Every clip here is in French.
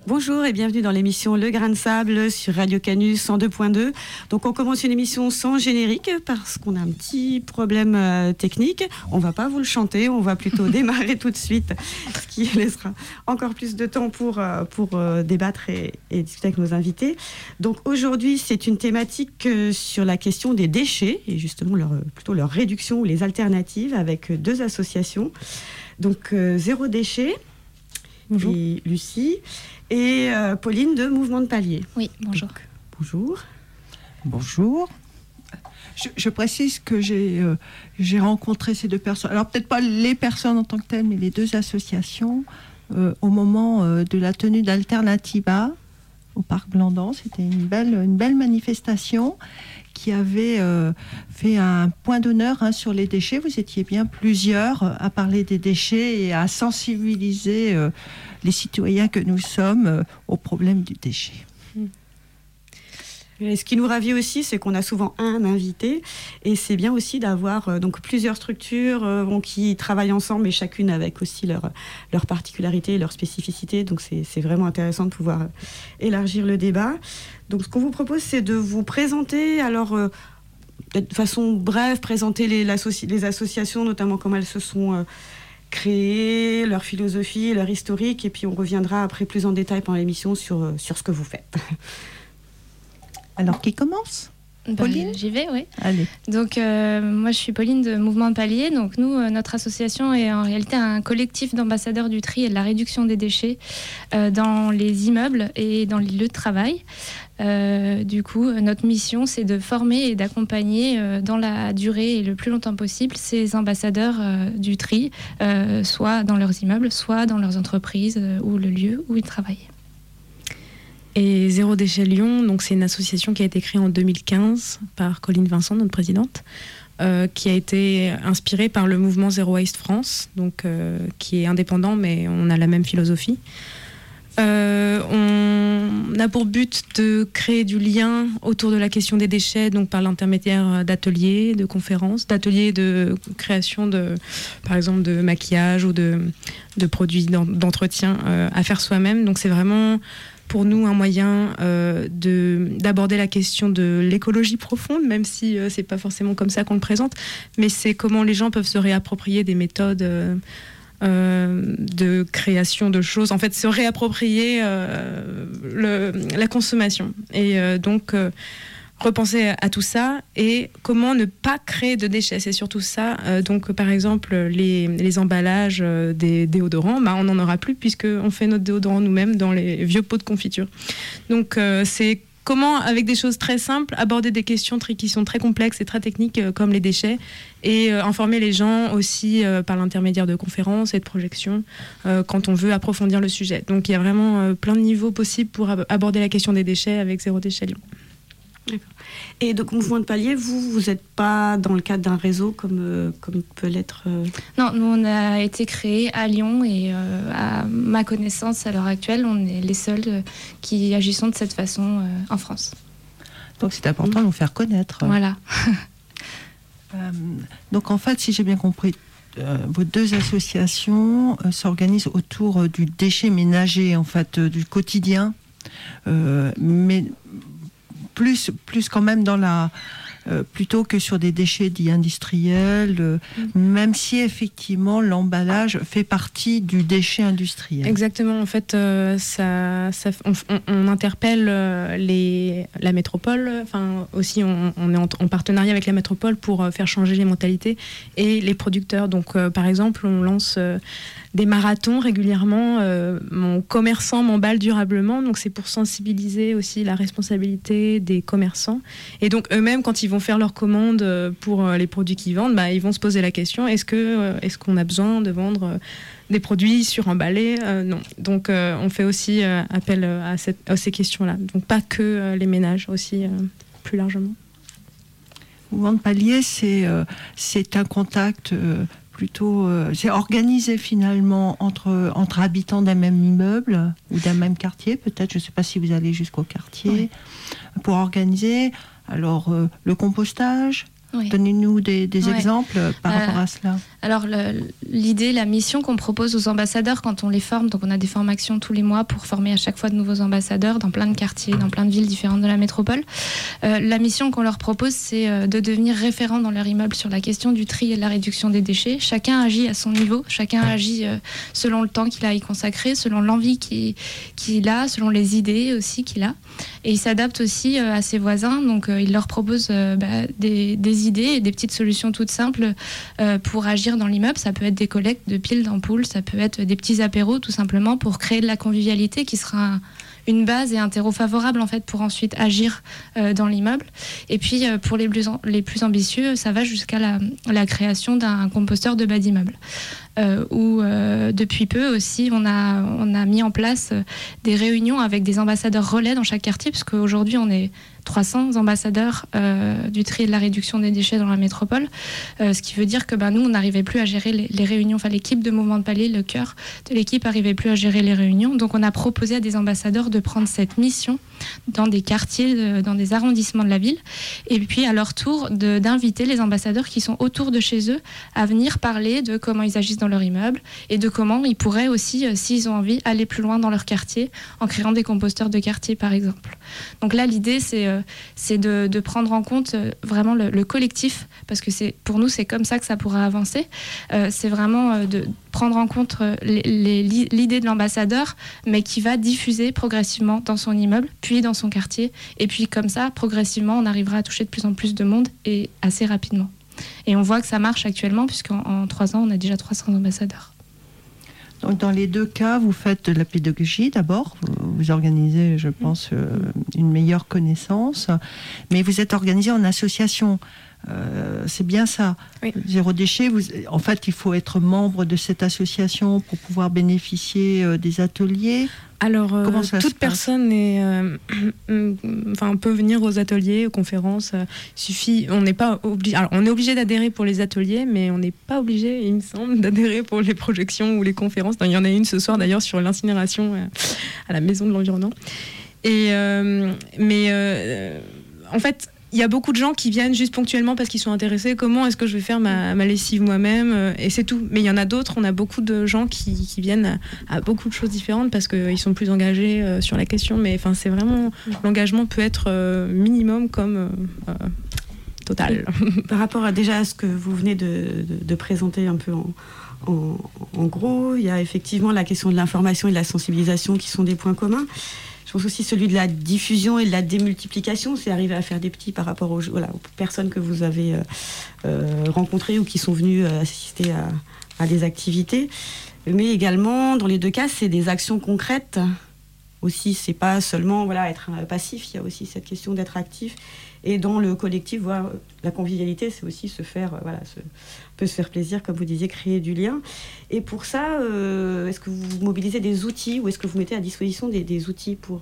Bonjour et bienvenue dans l'émission Le Grain de Sable sur Radio Canus 102.2. Donc on commence une émission sans générique parce qu'on a un petit problème technique. On va pas vous le chanter, on va plutôt démarrer tout de suite, ce qui laissera encore plus de temps pour débattre et discuter avec nos invités. Donc aujourd'hui c'est une thématique sur la question des déchets et justement plutôt leur réduction ou les alternatives avec deux associations. Donc Zéro Déchet. Bonjour. Et Lucie et Pauline de Mouvement de Palier. Oui, bonjour. Donc, bonjour. Bonjour. Je précise que j'ai rencontré ces deux personnes. Alors peut-être pas les personnes en tant que telles, mais les deux associations au moment de la tenue d'Alternativa au Parc Blandan. C'était une belle manifestation qui avait fait un point d'honneur sur les déchets. Vous étiez bien plusieurs à parler des déchets et à sensibiliser les citoyens que nous sommes au problème du déchet. Et ce qui nous ravit aussi, c'est qu'on a souvent un invité et c'est bien aussi d'avoir donc plusieurs structures qui travaillent ensemble et chacune avec aussi leurs particularités, leurs spécificités. Donc c'est vraiment intéressant de pouvoir élargir le débat. Donc ce qu'on vous propose, c'est de vous présenter, alors de façon brève, présenter les associations, notamment comment elles se sont créées, leur philosophie, leur historique, et puis on reviendra après plus en détail pendant l'émission sur ce que vous faites. Alors, qui commence ? Pauline ? J'y vais, oui. Allez. Donc, moi, je suis Pauline de Mouvement de Palier. Donc, nous, notre association est en réalité un collectif d'ambassadeurs du tri et de la réduction des déchets dans les immeubles et dans les lieux de travail. Du coup, notre mission, c'est de former et d'accompagner dans la durée et le plus longtemps possible ces ambassadeurs du tri, soit dans leurs immeubles, soit dans leurs entreprises ou le lieu où ils travaillent. Et Zéro Déchet Lyon, donc c'est une association qui a été créée en 2015 par Colline Vincent, notre présidente, qui a été inspirée par le mouvement Zero Waste France, donc, qui est indépendant, mais on a la même philosophie. On a pour but de créer du lien autour de la question des déchets, donc par l'intermédiaire d'ateliers, de conférences, d'ateliers de création par exemple, de maquillage ou de produits d'entretien à faire soi-même. Donc c'est vraiment pour nous un moyen d'aborder la question de l'écologie profonde, même si c'est pas forcément comme ça qu'on le présente, mais c'est comment les gens peuvent se réapproprier des méthodes de création de choses, en fait se réapproprier la consommation et donc repenser à tout ça et comment ne pas créer de déchets, c'est surtout ça. Donc par exemple les emballages des déodorants, on n'en aura plus puisqu'on fait notre déodorant nous-mêmes dans les vieux pots de confiture. Donc c'est comment, avec des choses très simples, aborder des questions qui sont très complexes et très techniques comme les déchets et informer les gens aussi par l'intermédiaire de conférences et de projections quand on veut approfondir le sujet. Donc il y a vraiment plein de niveaux possibles pour aborder la question des déchets avec Zéro Déchet Lyon. D'accord. Et donc Mouvement de Palier, vous n'êtes pas dans le cadre d'un réseau comme peut l'être Non, nous on a été créés à Lyon et à ma connaissance à l'heure actuelle, on est les seuls qui agissons de cette façon en France. Donc c'est important de nous faire connaître. Voilà. Donc en fait, si j'ai bien compris, vos deux associations s'organisent autour du déchet ménager, en fait, du quotidien, mais plus quand même dans plutôt que sur des déchets dits industriels, même si effectivement l'emballage fait partie du déchet industriel. Exactement, en fait, on interpelle la métropole, enfin aussi on est en partenariat avec la métropole pour faire changer les mentalités et les producteurs. Donc par exemple, on lance des marathons régulièrement, mon commerçant m'emballe durablement, donc c'est pour sensibiliser aussi la responsabilité des commerçants. Et donc eux-mêmes, quand ils vont faire leurs commandes pour les produits qu'ils vendent, ils vont se poser la question, est-ce qu'on a besoin de vendre des produits suremballés ? Non. Donc on fait aussi appel à ces questions-là. Donc pas que les ménages, aussi plus largement. Mouvement de Palier, c'est un contact plutôt... c'est organisé finalement entre habitants d'un même immeuble ou d'un même quartier, peut-être, je ne sais pas si vous allez jusqu'au quartier, pour organiser alors le compostage, Oui. Donnez-nous des exemples par rapport à cela. Alors l'idée, la mission qu'on propose aux ambassadeurs quand on les forme, donc on a des formations tous les mois pour former à chaque fois de nouveaux ambassadeurs dans plein de quartiers, dans plein de villes différentes de la métropole. La mission qu'on leur propose, c'est de devenir référent dans leur immeuble sur la question du tri et de la réduction des déchets. Chacun agit à son niveau, chacun agit selon le temps qu'il a à y consacrer, selon l'envie qu'il a, selon les idées aussi qu'il a. Et il s'adapte aussi à ses voisins, donc il leur propose des idées et des petites solutions toutes simples pour agir dans l'immeuble. Ça peut être des collectes de piles d'ampoules, ça peut être des petits apéros tout simplement pour créer de la convivialité qui sera une base et un terreau favorable en fait pour ensuite agir dans l'immeuble. Et puis pour les plus ambitieux, ça va jusqu'à la création d'un composteur de bas d'immeuble. Où depuis peu aussi on a mis en place des réunions avec des ambassadeurs relais dans chaque quartier, parce qu'aujourd'hui on est 300 ambassadeurs du tri et de la réduction des déchets dans la métropole, ce qui veut dire que nous on n'arrivait plus à gérer les réunions, enfin l'équipe de Mouvement de Palier, le cœur de l'équipe n'arrivait plus à gérer les réunions, donc on a proposé à des ambassadeurs de prendre cette mission dans des quartiers, dans des arrondissements de la ville, et puis à leur tour d'inviter les ambassadeurs qui sont autour de chez eux à venir parler de comment ils agissent dans leur immeuble et de comment ils pourraient aussi, s'ils ont envie, aller plus loin dans leur quartier en créant des composteurs de quartier par exemple. Donc là l'idée c'est de prendre en compte vraiment le collectif, parce que pour nous c'est comme ça que ça pourra avancer. C'est vraiment de prendre en compte l'idée de l'ambassadeur, mais qui va diffuser progressivement dans son immeuble, puis dans son quartier, et puis comme ça progressivement on arrivera à toucher de plus en plus de monde et assez rapidement. Et on voit que ça marche actuellement, puisqu'en 3 ans on a déjà 300 ambassadeurs. Donc dans les deux cas, vous faites de la pédagogie d'abord, vous organisez, je pense, une meilleure connaissance, mais vous êtes organisé en association. C'est bien ça. Oui. Zéro déchet, en fait, il faut être membre de cette association pour pouvoir bénéficier des ateliers. Alors, toute personne peut venir aux ateliers, aux conférences. On n'est pas obligé. Alors, on est obligé d'adhérer pour les ateliers, mais on n'est pas obligé, il me semble, d'adhérer pour les projections ou les conférences. Il y en a une ce soir d'ailleurs sur l'incinération à la Maison de l'Environnement. En fait, il y a beaucoup de gens qui viennent juste ponctuellement parce qu'ils sont intéressés. Comment est-ce que je vais faire ma lessive moi-même, et c'est tout. Mais il y en a d'autres, on a beaucoup de gens qui viennent à beaucoup de choses différentes parce qu'ils sont plus engagés sur la question. Mais c'est vraiment, l'engagement peut être minimum comme total. Par rapport à ce que vous venez de présenter un peu en gros, il y a effectivement la question de l'information et de la sensibilisation qui sont des points communs. Je pense aussi celui de la diffusion et de la démultiplication, c'est arriver à faire des petits par rapport aux personnes que vous avez rencontrées ou qui sont venues assister à des activités. Mais également, dans les deux cas, c'est des actions concrètes. Aussi, c'est pas seulement être passif, il y a aussi cette question d'être actif. Et dans le collectif, la convivialité, c'est aussi se faire plaisir, comme vous disiez, créer du lien. Et pour ça, est-ce que vous mobilisez des outils ou est-ce que vous mettez à disposition des outils pour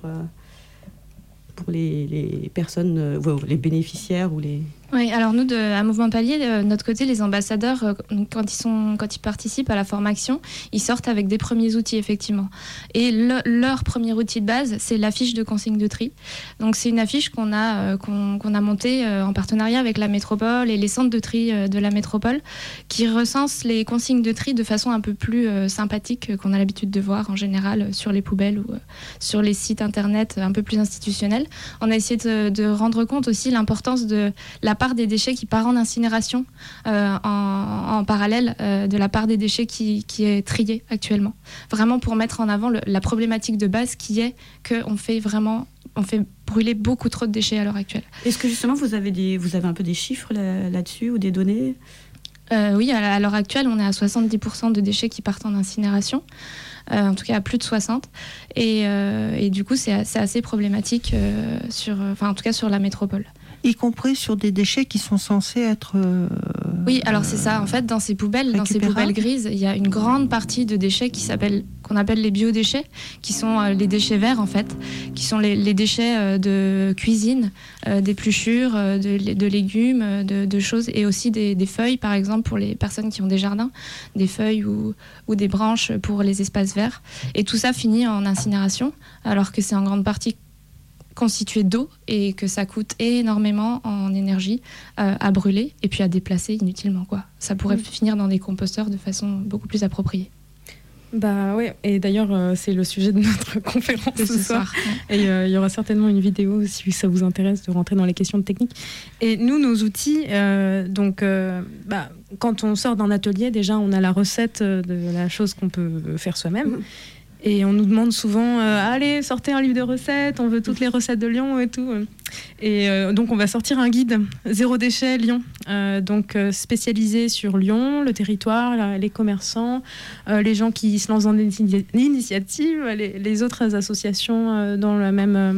les personnes, les bénéficiaires ou les... Oui, alors nous, à Mouvement Palier, de notre côté, les ambassadeurs, quand ils participent à la formation, ils sortent avec des premiers outils, effectivement. Et leur premier outil de base, c'est l'affiche de consigne de tri. Donc c'est une affiche qu'on a montée en partenariat avec la métropole et les centres de tri de la métropole, qui recense les consignes de tri de façon un peu plus sympathique qu'on a l'habitude de voir en général sur les poubelles ou sur les sites internet un peu plus institutionnels. On a essayé de rendre compte aussi l'importance de la part des déchets qui part en incinération en parallèle de la part des déchets qui est triée actuellement. Vraiment pour mettre en avant la problématique de base qui est qu'on fait brûler beaucoup trop de déchets à l'heure actuelle. Est-ce que justement vous avez un peu des chiffres là-dessus ou des données ? Oui, à l'heure actuelle, on est à 70% de déchets qui partent en incinération. En tout cas à plus de 60. Et du coup, c'est assez problématique en tout cas sur la métropole. Y compris sur des déchets qui sont censés être... Oui, alors c'est ça. En fait, dans ces poubelles grises, il y a une grande partie de déchets qu'on appelle les biodéchets, qui sont les déchets verts, en fait, qui sont les déchets de cuisine, d'épluchures, de légumes, de choses, et aussi des feuilles, par exemple, pour les personnes qui ont des jardins, des feuilles ou des branches pour les espaces verts. Et tout ça finit en incinération, alors que c'est en grande partie constitué d'eau et que ça coûte énormément en énergie à brûler et puis à déplacer inutilement, quoi. Ça pourrait finir dans des composteurs de façon beaucoup plus appropriée. Bah ouais, et d'ailleurs c'est le sujet de notre conférence ce soir. Et il y aura certainement une vidéo si ça vous intéresse de rentrer dans les questions de technique. Et nous, nos outils, quand on sort d'un atelier, déjà on a la recette de la chose qu'on peut faire soi-même. Et on nous demande souvent, allez, sortez un livre de recettes, on veut toutes les recettes de Lyon et tout. Et donc, on va sortir un guide Zéro déchet Lyon, spécialisé sur Lyon, le territoire, les commerçants, les gens qui se lancent dans des initiatives, les autres associations dans la même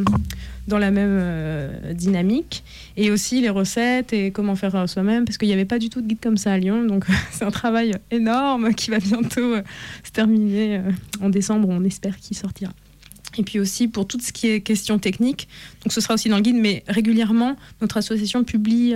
dynamique, et aussi les recettes et comment faire soi-même, parce qu'il n'y avait pas du tout de guide comme ça à Lyon, donc c'est un travail énorme qui va bientôt se terminer en décembre, on espère qu'il sortira. Et puis aussi pour tout ce qui est question technique, donc ce sera aussi dans le guide, mais régulièrement notre association publie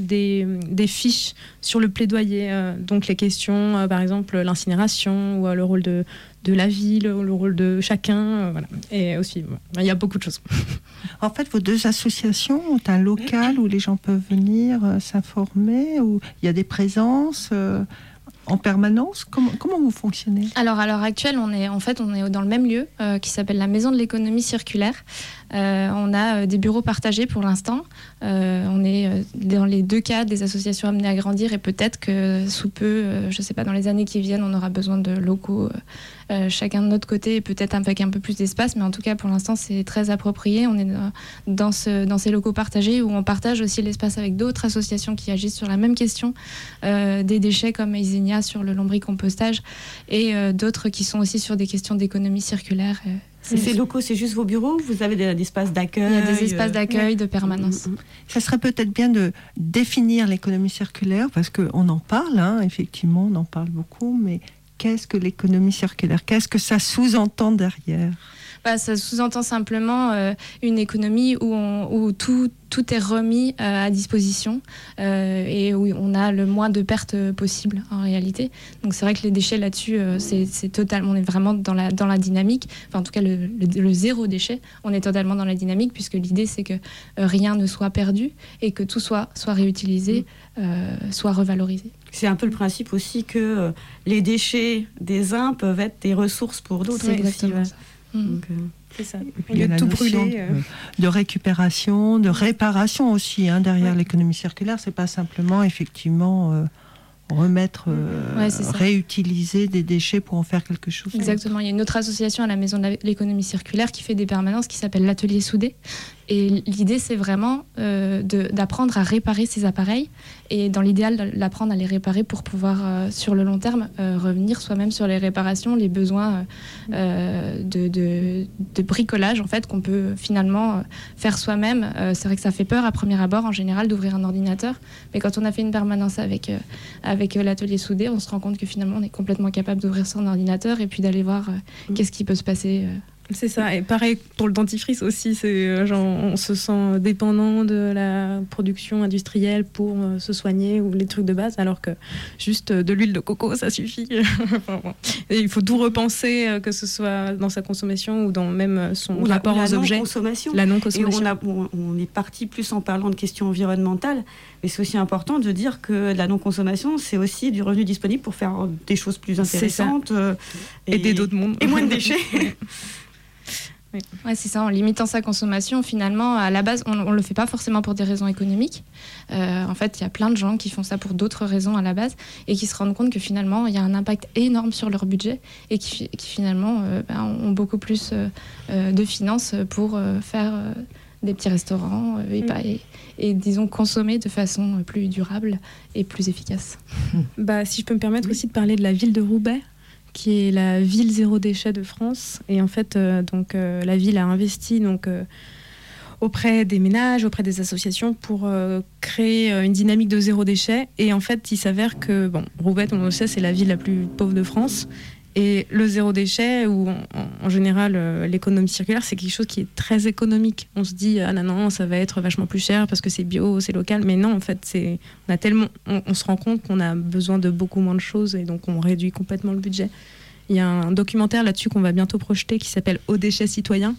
des fiches sur le plaidoyer, donc les questions, par exemple l'incinération ou le rôle de la ville, ou le rôle de chacun, voilà. Et aussi, il y a beaucoup de choses. En fait, vos deux associations ont un local où les gens peuvent venir s'informer, où il y a des présences en permanence. Comment vous fonctionnez ? Alors, à l'heure actuelle, on est dans le même lieu qui s'appelle la Maison de l'économie circulaire. On a des bureaux partagés pour l'instant. On est dans les deux cas des associations amenées à grandir, et peut-être que sous peu, je ne sais pas, dans les années qui viennent, on aura besoin de locaux chacun de notre côté, et peut-être avec un peu plus d'espace, mais en tout cas pour l'instant c'est très approprié. On est dans ces locaux partagés où on partage aussi l'espace avec d'autres associations qui agissent sur la même question des déchets, comme Isenia sur le lombricompostage, et d'autres qui sont aussi sur des questions d'économie circulaire. Ces locaux, c'est juste vos bureaux ou vous avez des espaces d'accueil ? Il y a des espaces d'accueil de permanence. Ça serait peut-être bien de définir l'économie circulaire, parce qu'on en parle, effectivement, on en parle beaucoup, mais qu'est-ce que l'économie circulaire ? Qu'est-ce que ça sous-entend derrière ? Ça sous-entend simplement une économie où tout est remis à disposition et où on a le moins de pertes possibles en réalité. Donc c'est vrai que les déchets là-dessus, c'est totalement, on est vraiment dans la dynamique. Enfin, en tout cas, le zéro déchet, on est totalement dans la dynamique, puisque l'idée c'est que rien ne soit perdu et que tout soit réutilisé, soit revalorisé. C'est un peu le principe aussi que les déchets des uns peuvent être des ressources pour d'autres. C'est exactement ça. Donc, c'est ça. Et puis il y a la notion de récupération, de réparation aussi derrière l'économie circulaire. C'est pas simplement effectivement remettre, réutiliser des déchets pour en faire quelque chose. Exactement. Il y a une autre association à la Maison de l'économie circulaire qui fait des permanences qui s'appelle l'Atelier Soudé. Et l'idée, c'est vraiment d'apprendre à réparer ces appareils, et dans l'idéal, d'apprendre à les réparer pour pouvoir, sur le long terme, revenir soi-même sur les réparations, les besoins de bricolage en fait, qu'on peut finalement faire soi-même. C'est vrai que ça fait peur à premier abord, en général, d'ouvrir un ordinateur. Mais quand on a fait une permanence avec l'Atelier Soudé, on se rend compte que finalement, on est complètement capable d'ouvrir son ordinateur et puis d'aller voir qu'est-ce qui peut se passer. C'est ça, et pareil pour le dentifrice aussi, c'est on se sent dépendant de la production industrielle pour se soigner, ou les trucs de base, alors que juste de l'huile de coco, ça suffit. Et il faut tout repenser, que ce soit dans sa consommation ou dans même son rapport aux objets. La non-consommation. Et on est parti plus en parlant de questions environnementales, mais c'est aussi important de dire que la non-consommation, c'est aussi du revenu disponible pour faire des choses plus intéressantes. Aider d'autres mondes. Et moins de déchets. Ouais, c'est ça. En limitant sa consommation, finalement, à la base, on le fait pas forcément pour des raisons économiques. En fait, il y a plein de gens qui font ça pour d'autres raisons à la base, et qui se rendent compte que finalement, il y a un impact énorme sur leur budget, et qui finalement ont beaucoup plus de finances pour faire des petits restaurants et disons consommer de façon plus durable et plus efficace. Si je peux me permettre aussi de parler de la ville de Roubaix, qui est la ville zéro déchet de France. Et en fait, la ville a investi auprès des ménages, auprès des associations, pour créer une dynamique de zéro déchet. Et en fait, il s'avère que Roubaix, on le sait, c'est la ville la plus pauvre de France. Et le zéro déchet, ou en général l'économie circulaire, c'est quelque chose qui est très économique. On se dit non, ça va être vachement plus cher parce que c'est bio, c'est local. Mais non, en fait, on se rend compte qu'on a besoin de beaucoup moins de choses, et donc on réduit complètement le budget. Il y a un documentaire là-dessus qu'on va bientôt projeter qui s'appelle Aux déchets citoyens,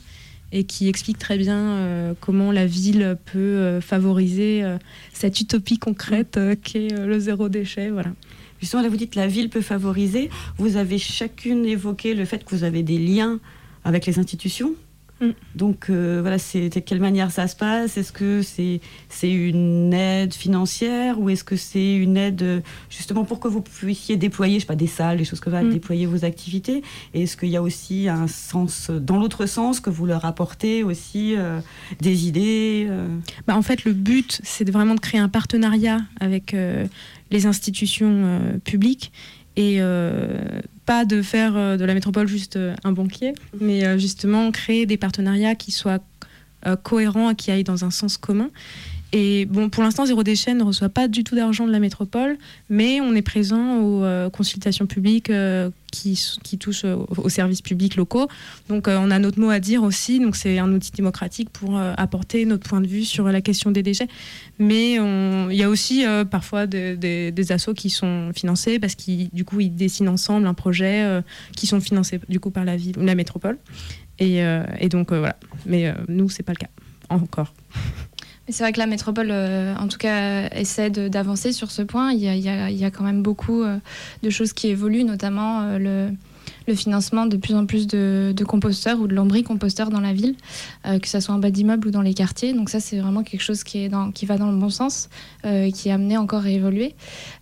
et qui explique très bien comment la ville peut favoriser cette utopie concrète qu'est le zéro déchet. Voilà. Justement, là, vous dites que la ville peut favoriser. Vous avez chacune évoqué le fait que vous avez des liens avec les institutions. Donc, voilà, de quelle manière ça se passe ? Est-ce que c'est une aide financière ou est-ce que c'est une aide justement pour que vous puissiez déployer, je sais pas, des salles, des choses comme ça, déployer vos activités ? Et est-ce qu'il y a aussi un sens, dans l'autre sens, que vous leur apportez aussi des idées En fait, le but, c'est vraiment de créer un partenariat avec les institutions publiques et pas de faire de la métropole juste un banquier, mais justement créer des partenariats qui soient cohérents, qui aillent dans un sens commun. Et bon, pour l'instant, Zéro Déchet ne reçoit pas du tout d'argent de la métropole, mais on est présent aux consultations publiques qui touchent aux services publics locaux. Donc, on a notre mot à dire aussi. Donc, c'est un outil démocratique pour apporter notre point de vue sur la question des déchets. Mais il y a aussi parfois des assos qui sont financés parce qu'ils dessinent ensemble un projet qui sont financés du coup par la ville ou la métropole. Et donc, voilà. Mais nous, c'est pas le cas encore. C'est vrai que la métropole, en tout cas, essaie d'avancer sur ce point. Il y a quand même beaucoup de choses qui évoluent, notamment le financement de plus en plus de composteurs ou de lambris-composteurs dans la ville, que ce soit en bas d'immeubles ou dans les quartiers. Donc ça, c'est vraiment quelque chose qui va dans le bon sens, qui est amené encore à évoluer.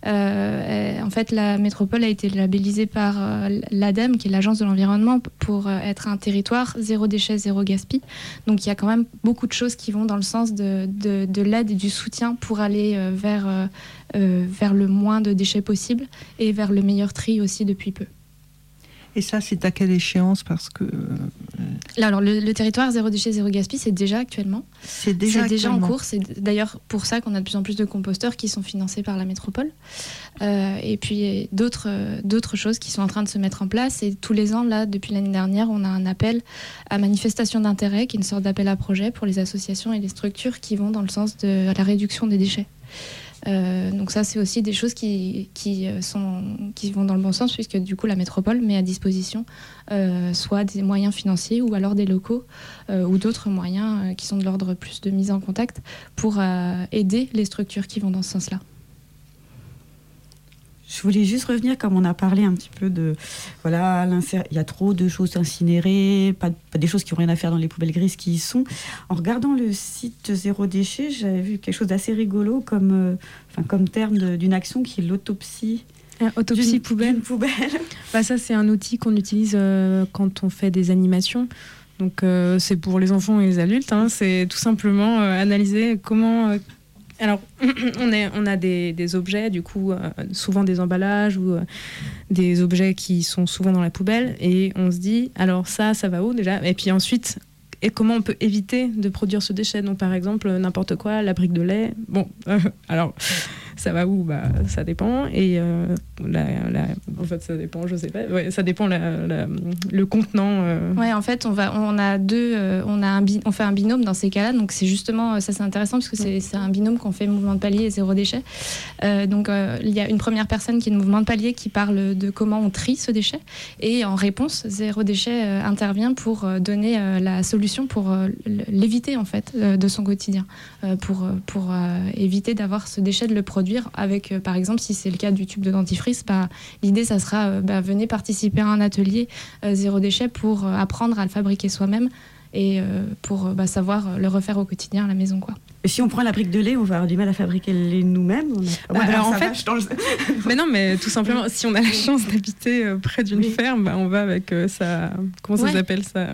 En fait, la métropole a été labellisée par l'ADEME, qui est l'Agence de l'environnement, pour être un territoire zéro déchet, zéro gaspille. Donc il y a quand même beaucoup de choses qui vont dans le sens de l'aide et du soutien pour aller vers le moins de déchets possible et vers le meilleur tri aussi depuis peu. Et ça, c'est à quelle échéance ? Parce que... Là, alors, le territoire zéro déchet, zéro gaspille, c'est déjà actuellement. C'est déjà en cours. C'est d'ailleurs pour ça qu'on a de plus en plus de composteurs qui sont financés par la métropole. Et puis d'autres choses qui sont en train de se mettre en place. Et tous les ans, là, depuis l'année dernière, on a un appel à manifestation d'intérêt, qui est une sorte d'appel à projet pour les associations et les structures qui vont dans le sens de la réduction des déchets. Donc ça, c'est aussi des choses qui vont dans le bon sens, puisque du coup la métropole met à disposition soit des moyens financiers ou alors des locaux ou d'autres moyens qui sont de l'ordre plus de mise en contact pour aider les structures qui vont dans ce sens-là. Je voulais juste revenir, comme on a parlé un petit peu de... Voilà, il y a trop de choses incinérées, pas des choses qui n'ont rien à faire dans les poubelles grises qui y sont. En regardant le site Zéro Déchet, j'avais vu quelque chose d'assez rigolo comme terme d'une action qui est l'autopsie. Autopsie poubelle. D'une poubelle. Ça, c'est un outil qu'on utilise quand on fait des animations. Donc, c'est pour les enfants et les adultes. C'est tout simplement analyser comment... Alors, on a des objets, du coup, souvent des emballages ou des objets qui sont souvent dans la poubelle. Et on se dit, alors ça va où déjà ? Et puis ensuite, comment on peut éviter de produire ce déchet ? Donc, par exemple, n'importe quoi, la brique de lait. Bon, alors, ça va où ? Ça dépend. Et en fait, ça dépend, je sais pas. Ouais, ça dépend le contenant. Ouais, en fait, on fait un binôme dans ces cas-là. Donc, c'est justement, ça c'est intéressant parce que c'est un binôme qu'on fait Mouvement de Palier et Zéro Déchet. Donc, il y a une première personne qui est de Mouvement de Palier qui parle de comment on trie ce déchet. Et en réponse, Zéro Déchet intervient pour donner la solution pour l'éviter, en fait, de son quotidien. Pour éviter d'avoir ce déchet, de le produire avec, par exemple, si c'est le cas du tube de dentifrice, l'idée, ça sera venez participer à un atelier zéro déchet pour apprendre à le fabriquer soi-même et pour savoir le refaire au quotidien à la maison, quoi. Et si on prend la brique de lait, on va avoir du mal à fabriquer le lait nous-mêmes. Alors en fait, mais non, mais tout simplement, si on a la chance d'habiter près d'une ferme, on va avec ça. Comment ça s'appelle ça?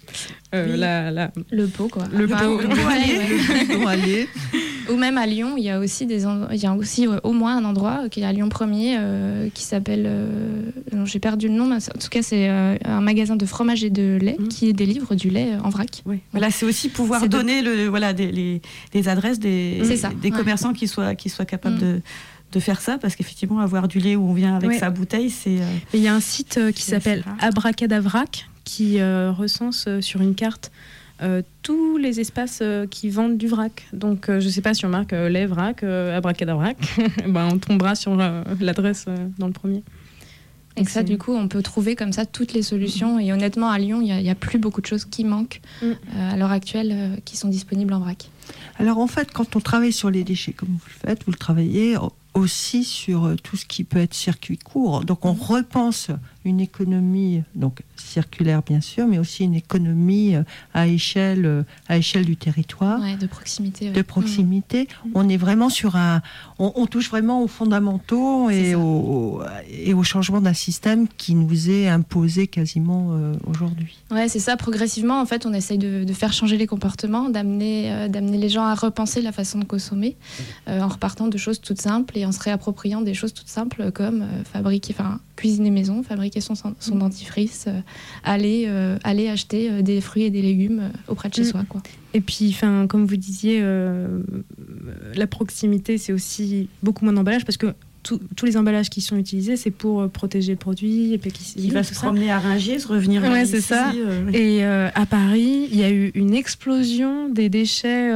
Le pot, quoi. Le pot allié. Ou même à Lyon, il y a aussi au moins un endroit qui est à Lyon 1er qui s'appelle, j'ai perdu le nom, mais en tout cas c'est un magasin de fromage et de lait qui délivre du lait en vrac. Oui. Voilà, c'est aussi pouvoir donner des adresses des commerçants qui soient capables de faire ça, parce qu'effectivement avoir du lait où on vient avec sa bouteille, c'est... Il y a un site qui s'appelle Abracadavrac qui recense sur une carte tous les espaces qui vendent du vrac. Donc, je ne sais pas si on marque lait vrac, abracadavrac, on tombera sur l'adresse dans le premier. Et que ça, du coup, on peut trouver comme ça toutes les solutions. Et honnêtement, à Lyon, il n'y a plus beaucoup de choses qui manquent à l'heure actuelle qui sont disponibles en vrac. Alors en fait, quand on travaille sur les déchets, comme vous le faites, vous le travaillez aussi sur tout ce qui peut être circuit court. Donc on repense une économie donc circulaire bien sûr, mais aussi une économie à échelle du territoire. Ouais, de proximité. Ouais. De proximité. On est vraiment sur on touche vraiment aux fondamentaux et au changement d'un système qui nous est imposé quasiment aujourd'hui. Ouais, c'est ça. Progressivement, en fait, on essaye de faire changer les comportements, d'amener les gens à repenser la façon de consommer, en repartant de choses toutes simples et en se réappropriant des choses toutes simples comme cuisiner maison, fabriquer son dentifrice, aller acheter des fruits et des légumes auprès de chez soi, quoi. Et puis, comme vous disiez, la proximité, c'est aussi beaucoup moins d'emballage parce que tous les emballages qui sont utilisés, c'est pour protéger le produit. Et puis il va se promener à Rungis, revenir ouais, ici. C'est ça. Et à Paris, il y a eu une explosion des déchets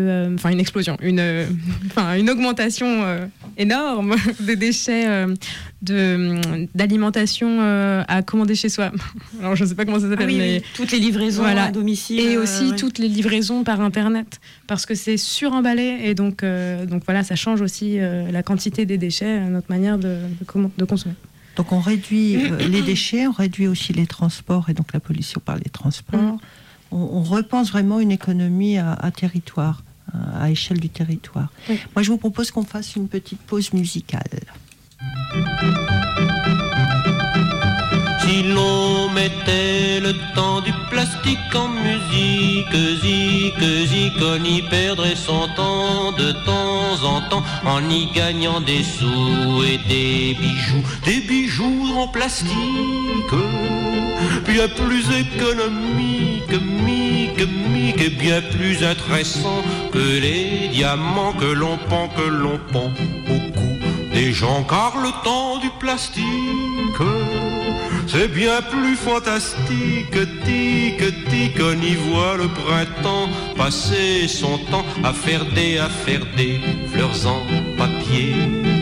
une augmentation énorme des déchets d'alimentation à commander chez soi. Alors, je ne sais pas comment ça s'appelle. Mais toutes les livraisons à domicile. Et aussi toutes les livraisons par Internet, parce que c'est suremballé. Et donc voilà, ça change aussi la quantité des déchets, notre manière de consommer. Donc on réduit les déchets, on réduit aussi les transports et donc la pollution par les transports. On repense vraiment une économie à territoire, à échelle du territoire. Oui. Moi je vous propose qu'on fasse une petite pause musicale. Si l'on mettait le temps du plastique en musique, on y perdrait son temps de temps en temps, en y gagnant des sous et des bijoux en plastique, bien plus économique, et bien plus intéressant que les diamants que l'on pend au cou des gens, car le temps du plastique, c'est bien plus fantastique, on y voit le printemps passer son temps à faire des fleurs en papier.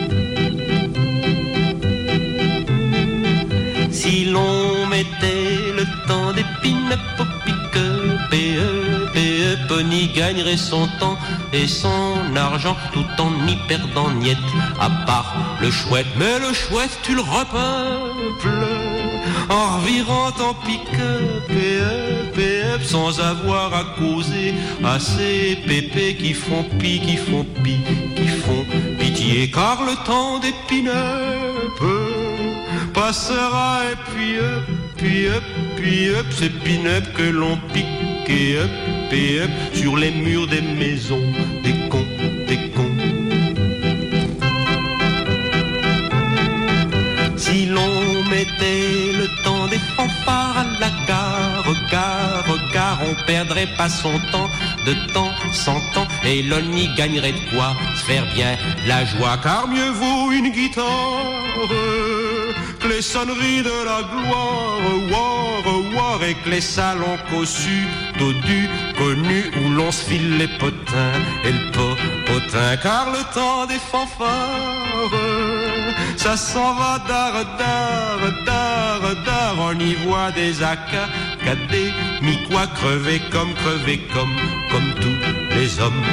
Si l'on mettait le temps des pin-up au pick-up, on y gagnerait son temps et son argent tout en y perdant niette, à part le chouette. Mais le chouette, tu le repeuples en revirant en pick-up, sans avoir à causer à ces pépés qui font pitié, car le temps des pin-up passera et puis up, c'est pin-up que l'on pique et up sur les murs des maisons des cons. Si l'on mettait le temps des fanfares à la gare, on perdrait pas son temps de temps en temps, et l'on y gagnerait de quoi se faire bien la joie, car mieux vaut une guitare que les sonneries de la gloire, et que les salons cossus, dodus, connus, où l'on se file les potins et le potin, car le temps des fanfares, ça s'en va d'art, on y voit des académiques crever comme tous les hommes.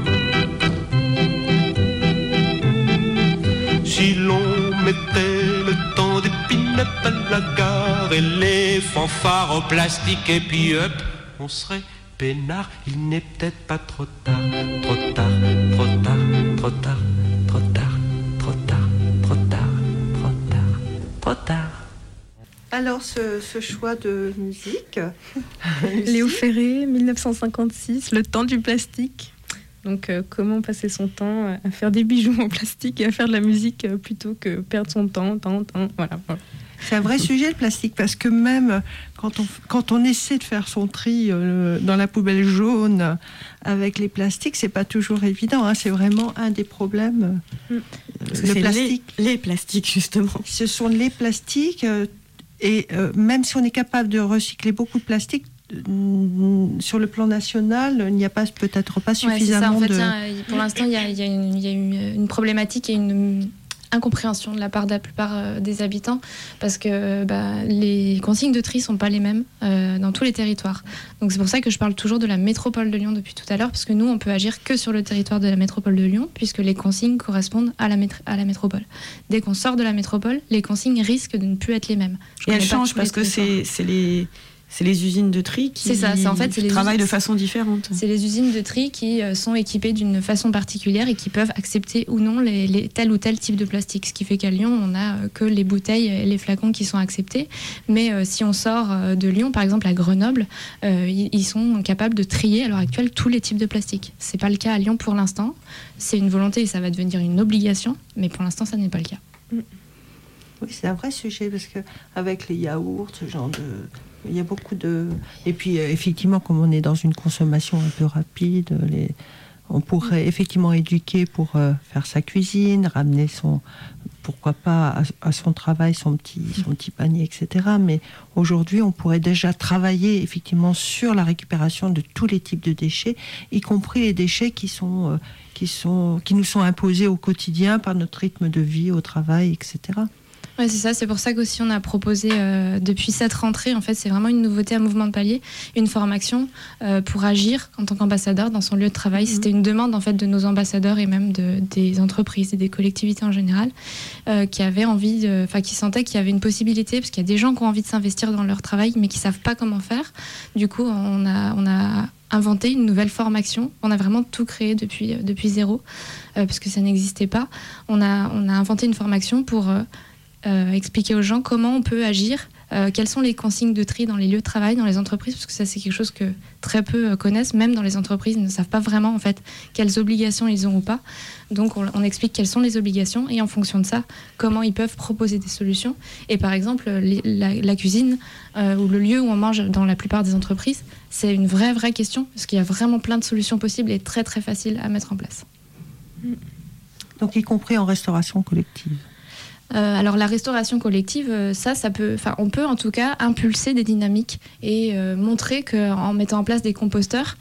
Si l'on mettait le temps des pin-up à la gare et les fanfares au plastique et puis up, on serait peinard. Il n'est peut-être pas trop tard. Alors ce choix de musique Léo Ferré, 1956, le temps du plastique. Donc comment passer son temps à faire des bijoux en plastique et à faire de la musique plutôt que perdre son temps, voilà. C'est un vrai sujet le plastique, parce que même quand on essaie de faire son tri dans la poubelle jaune avec les plastiques, c'est pas toujours évident, hein. C'est vraiment un des problèmes. Le plastique. Les plastiques justement. Ce sont les plastiques et même si on est capable de recycler beaucoup de plastique, sur le plan national, il n'y a peut-être pas suffisamment c'est ça. En fait, pour l'instant, il y a une problématique et incompréhension de la part de la plupart des habitants, parce que les consignes de tri sont pas les mêmes dans tous les territoires. Donc c'est pour ça que je parle toujours de la métropole de Lyon depuis tout à l'heure, parce que nous on peut agir que sur le territoire de la métropole de Lyon, puisque les consignes correspondent à la métropole. Dès qu'on sort de la métropole, les consignes risquent de ne plus être les mêmes. Et elles changent parce que c'est les usines de tri qui travaillent de façon différente. C'est les usines de tri qui sont équipées d'une façon particulière et qui peuvent accepter ou non tel ou tel type de plastique. Ce qui fait qu'à Lyon, on n'a que les bouteilles et les flacons qui sont acceptés. Mais si on sort de Lyon, par exemple à Grenoble, ils sont capables de trier à l'heure actuelle tous les types de plastique. C'est pas le cas à Lyon pour l'instant. C'est une volonté et ça va devenir une obligation, mais pour l'instant, ça n'est pas le cas. Oui, c'est un vrai sujet parce qu'avec les yaourts, ce genre de... Il y a beaucoup de... Et puis, effectivement, comme on est dans une consommation un peu rapide, on pourrait effectivement éduquer pour faire sa cuisine, ramener pourquoi pas à son travail, son petit panier, etc. Mais aujourd'hui, on pourrait déjà travailler effectivement sur la récupération de tous les types de déchets, y compris les déchets qui nous sont imposés au quotidien par notre rythme de vie, au travail, etc. Oui, c'est ça. C'est pour ça qu'aussi on a proposé depuis cette rentrée, en fait, c'est vraiment une nouveauté à Mouvement de Palier, une formation pour agir en tant qu'ambassadeur dans son lieu de travail. C'était une demande en fait de nos ambassadeurs et même des entreprises et des collectivités en général qui avaient envie, qui sentaient qu'il y avait une possibilité, parce qu'il y a des gens qui ont envie de s'investir dans leur travail, mais qui savent pas comment faire. Du coup, on a inventé une nouvelle formation. On a vraiment tout créé depuis zéro, parce que ça n'existait pas. On a inventé une formation pour expliquer aux gens comment on peut agir, quelles sont les consignes de tri dans les lieux de travail, dans les entreprises, parce que ça c'est quelque chose que très peu connaissent, même dans les entreprises, ils ne savent pas vraiment en fait quelles obligations ils ont ou pas. Donc on explique quelles sont les obligations et en fonction de ça, comment ils peuvent proposer des solutions. Et par exemple, la cuisine ou le lieu où on mange dans la plupart des entreprises, c'est une vraie question, parce qu'il y a vraiment plein de solutions possibles et très très faciles à mettre en place. Donc y compris en restauration collective. Alors la restauration collective, on peut en tout cas impulser des dynamiques et montrer qu'en mettant en place des composteurs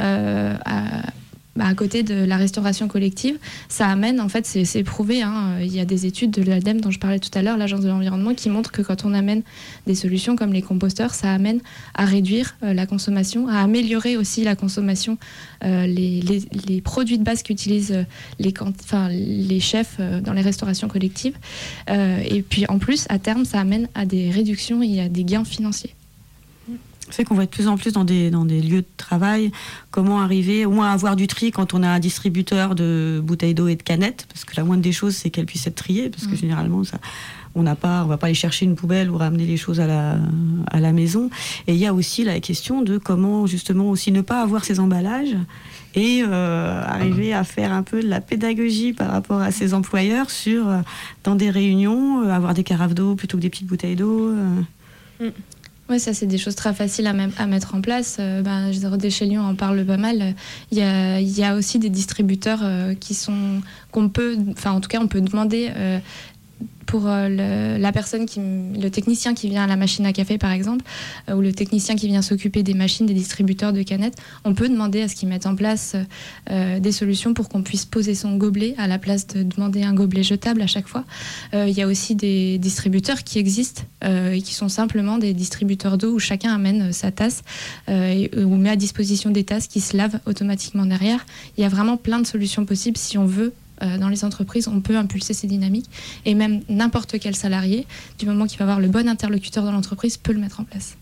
à côté de la restauration collective, ça amène, en fait, c'est prouvé, il y a des études de l'ADEME dont je parlais tout à l'heure, l'Agence de l'environnement, qui montrent que quand on amène des solutions comme les composteurs, ça amène à réduire la consommation, à améliorer aussi la consommation, les produits de base qu'utilisent les chefs dans les restaurations collectives. Et puis en plus, à terme, ça amène à des réductions et à des gains financiers. C'est qu'on va de plus en plus dans des lieux de travail. Comment arriver au moins à avoir du tri quand on a un distributeur de bouteilles d'eau et de canettes, parce que la moindre des choses c'est qu'elles puissent être triées, parce que généralement on va pas aller chercher une poubelle ou ramener les choses à la maison. Et il y a aussi la question de comment justement aussi ne pas avoir ces emballages et arriver à faire un peu de la pédagogie par rapport à ces employeurs dans des réunions, avoir des carafes d'eau plutôt que des petites bouteilles d'eau. Oui, ça c'est des choses très faciles à mettre en place. Zéro Déchet Lyon en parle pas mal. Il y a aussi des distributeurs on peut demander pour la personne le technicien qui vient à la machine à café par exemple, ou le technicien qui vient s'occuper des machines, des distributeurs de canettes, on peut demander à ce qu'ils mettent en place des solutions pour qu'on puisse poser son gobelet à la place de demander un gobelet jetable à chaque fois. Il y a aussi des distributeurs qui existent et qui sont simplement des distributeurs d'eau où chacun amène sa tasse ou met à disposition des tasses qui se lavent automatiquement derrière. Il y a vraiment plein de solutions possibles si on veut. Dans les entreprises, on peut impulser ces dynamiques et même n'importe quel salarié, du moment qu'il va avoir le bon interlocuteur dans l'entreprise, peut le mettre en place.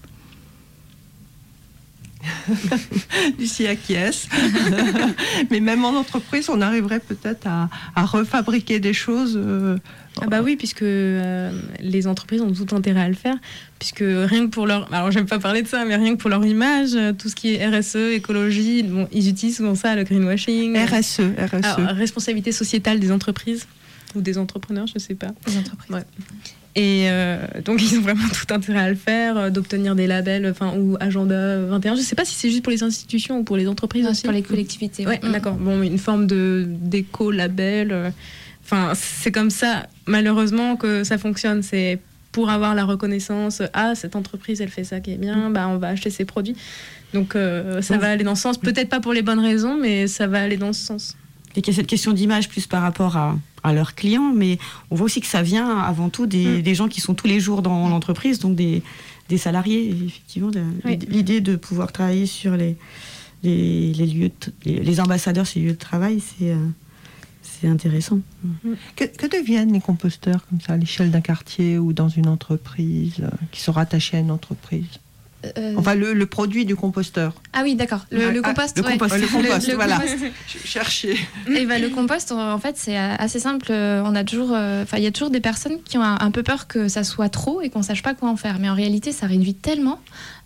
Lucie acquiesce. Mais même en entreprise, on arriverait peut-être à refabriquer des choses. Oui, puisque les entreprises ont tout intérêt à le faire, puisque rien que pour leur... Alors, j'aime pas parler de ça, mais rien que pour leur image, tout ce qui est RSE, écologie, ils utilisent souvent ça, le greenwashing. RSE. Alors, responsabilité sociétale des entreprises, ou des entrepreneurs, je sais pas. Des entreprises. Ouais. Et donc, ils ont vraiment tout intérêt à le faire, d'obtenir des labels, ou Agenda 21. Je ne sais pas si c'est juste pour les institutions ou pour les entreprises aussi. Pour les collectivités. Ouais, d'accord. Bon, une forme d'éco-label. C'est comme ça, malheureusement, que ça fonctionne. C'est pour avoir la reconnaissance. Cette entreprise, elle fait ça qui est bien. On va acheter ses produits. Donc, ça va aller dans ce sens. Peut-être pas pour les bonnes raisons, mais ça va aller dans ce sens. Et qu'il y a cette question d'image plus par rapport à leurs clients, mais on voit aussi que ça vient avant tout des gens qui sont tous les jours dans l'entreprise, donc des salariés, effectivement. L'idée de pouvoir travailler sur les lieux, les ambassadeurs sur les lieux de travail, c'est intéressant. Que deviennent les composteurs comme ça à l'échelle d'un quartier ou dans une entreprise qui sont rattachés à une entreprise? Enfin, le produit du composteur. Ah oui, d'accord. Le compost. Le compost, voilà. Compost. Je cherchais. Et le compost, en fait, c'est assez simple. On a toujours, il y a toujours des personnes qui ont un peu peur que ça soit trop et qu'on sache pas quoi en faire. Mais en réalité, ça réduit tellement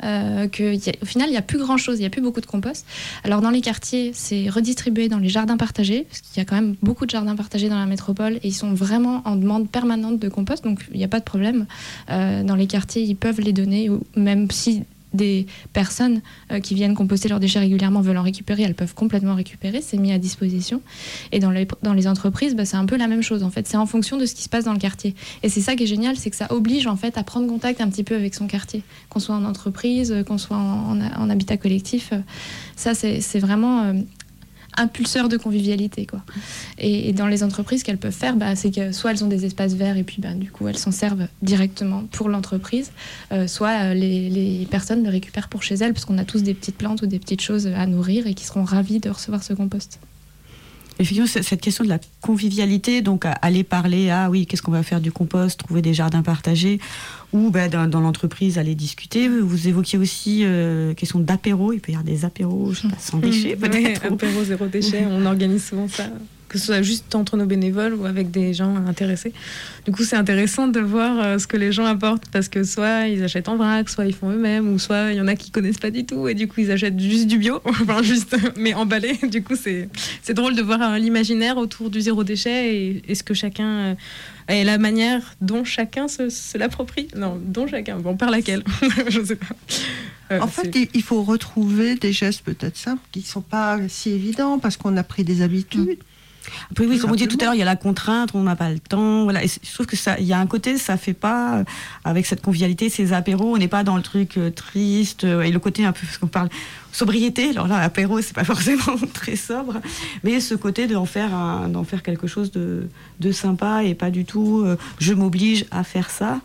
qu'au final, il y a plus grand chose. Il y a plus beaucoup de compost. Alors dans les quartiers, c'est redistribué dans les jardins partagés, parce qu'il y a quand même beaucoup de jardins partagés dans la métropole et ils sont vraiment en demande permanente de compost. Donc il n'y a pas de problème. Dans les quartiers, ils peuvent les donner, ou même si des personnes qui viennent composter leurs déchets régulièrement veulent en récupérer, elles peuvent complètement récupérer, c'est mis à disposition. Et dans les entreprises, c'est un peu la même chose en fait, c'est en fonction de ce qui se passe dans le quartier. Et c'est ça qui est génial, c'est que ça oblige en fait à prendre contact un petit peu avec son quartier, qu'on soit en entreprise, qu'on soit en habitat collectif. Ça c'est vraiment impulseur de convivialité, quoi. Et dans les entreprises, qu'elles peuvent faire, c'est que soit elles ont des espaces verts et puis du coup elles s'en servent directement pour l'entreprise, soit les personnes le récupèrent pour chez elles, parce qu'on a tous des petites plantes ou des petites choses à nourrir et qui seront ravis de recevoir ce compost. Effectivement, cette question de la convivialité, donc aller parler qu'est-ce qu'on va faire du compost, trouver des jardins partagés, ou dans l'entreprise, aller discuter. Vous évoquiez aussi question d'apéro, il peut y avoir des apéros, je sais pas, sans déchets peut-être. Oui, apéro zéro déchet, on organise souvent ça, que ce soit juste entre nos bénévoles ou avec des gens intéressés. Du coup, c'est intéressant de voir ce que les gens apportent, parce que soit ils achètent en vrac, soit ils font eux-mêmes, ou soit il y en a qui connaissent pas du tout, et du coup ils achètent juste du bio, enfin juste, mais emballé. Du coup, c'est drôle de voir l'imaginaire autour du zéro déchet et ce que chacun... et la manière dont chacun se l'approprie. Non, dont chacun, par laquelle je sais pas. En fait, il faut retrouver des gestes peut-être simples qui ne sont pas si évidents, parce qu'on a pris des habitudes. Après, oui, comme on dit tout à l'heure, il y a la contrainte, on n'a pas le temps. Voilà. Et je trouve que il y a un côté, ça fait pas avec cette convivialité, ces apéros, on n'est pas dans le truc triste et le côté un peu, parce qu'on parle sobriété. Alors là, apéro, c'est pas forcément très sobre, mais ce côté d'en faire quelque chose de sympa et pas du tout. Je m'oblige à faire ça.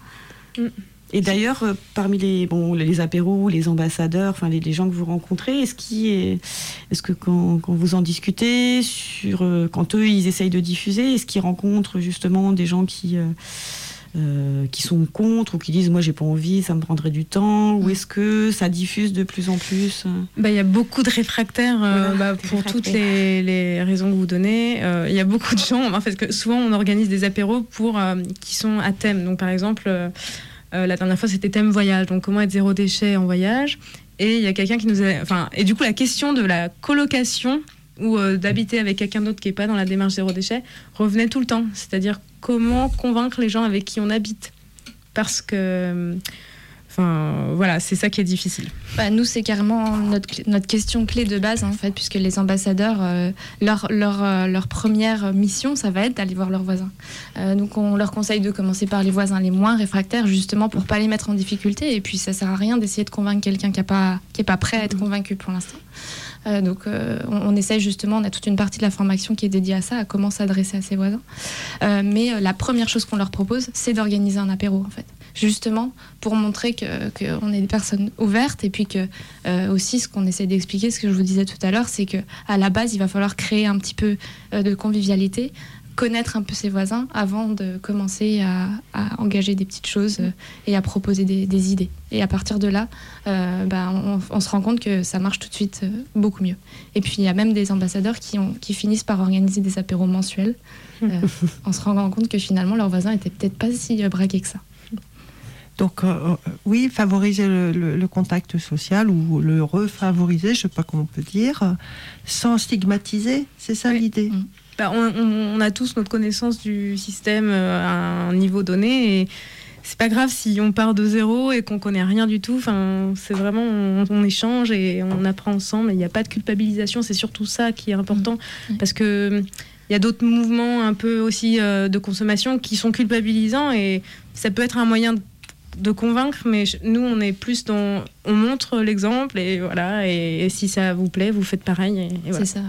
Et d'ailleurs, parmi les apéros, les ambassadeurs, enfin les gens que vous rencontrez, est-ce que quand vous en discutez, quand eux ils essayent de diffuser, est-ce qu'ils rencontrent justement des gens qui sont contre ou qui disent moi j'ai pas envie, ça me prendrait du temps, ou est-ce que ça diffuse de plus en plus? Il y a beaucoup de réfractaires pour toutes les raisons que vous donnez. Il y a beaucoup de gens, en fait, que souvent on organise des apéros qui sont à thème. Donc par exemple, la dernière fois c'était thème voyage, donc comment être zéro déchet en voyage. Et il y a quelqu'un qui nous a... et du coup la question de la colocation ou d'habiter avec quelqu'un d'autre qui n'est pas dans la démarche zéro déchet revenait tout le temps. C'est-à-dire comment convaincre les gens avec qui on habite. Parce que... voilà, c'est ça qui est difficile. Nous, c'est carrément notre question clé de base, en fait, puisque les ambassadeurs, leur première mission, ça va être d'aller voir leurs voisins. Donc, on leur conseille de commencer par les voisins les moins réfractaires, justement, pour ne pas les mettre en difficulté. Et puis, ça ne sert à rien d'essayer de convaincre quelqu'un qui n'est pas prêt à être convaincu pour l'instant. Donc, on essaye justement, on a toute une partie de la formation qui est dédiée à ça, à comment s'adresser à ses voisins. Mais la première chose qu'on leur propose, c'est d'organiser un apéro, en fait. Justement pour montrer qu'on est des personnes ouvertes, et puis que aussi ce qu'on essaie d'expliquer, ce que je vous disais tout à l'heure, c'est qu'à la base il va falloir créer un petit peu de convivialité, connaître un peu ses voisins avant de commencer à engager des petites choses et à proposer des idées. Et à partir de là, on se rend compte que ça marche tout de suite beaucoup mieux. Et puis il y a même des ambassadeurs qui finissent par organiser des apéros mensuels en se rendant compte que finalement leurs voisins étaient peut-être pas si braqués que ça. Donc oui, favoriser le contact social, ou le refavoriser, je ne sais pas comment on peut dire, sans stigmatiser, c'est ça l'idée. On a tous notre connaissance du système à un niveau donné, et c'est pas grave si on part de zéro et qu'on connaît rien du tout. C'est vraiment, on échange et on apprend ensemble, il n'y a pas de culpabilisation, c'est surtout ça qui est important, parce que il y a d'autres mouvements un peu aussi de consommation qui sont culpabilisants, et ça peut être un moyen de convaincre, mais nous on est plus on montre l'exemple, et voilà, et si ça vous plaît, vous faites pareil, et voilà. C'est ça, ouais.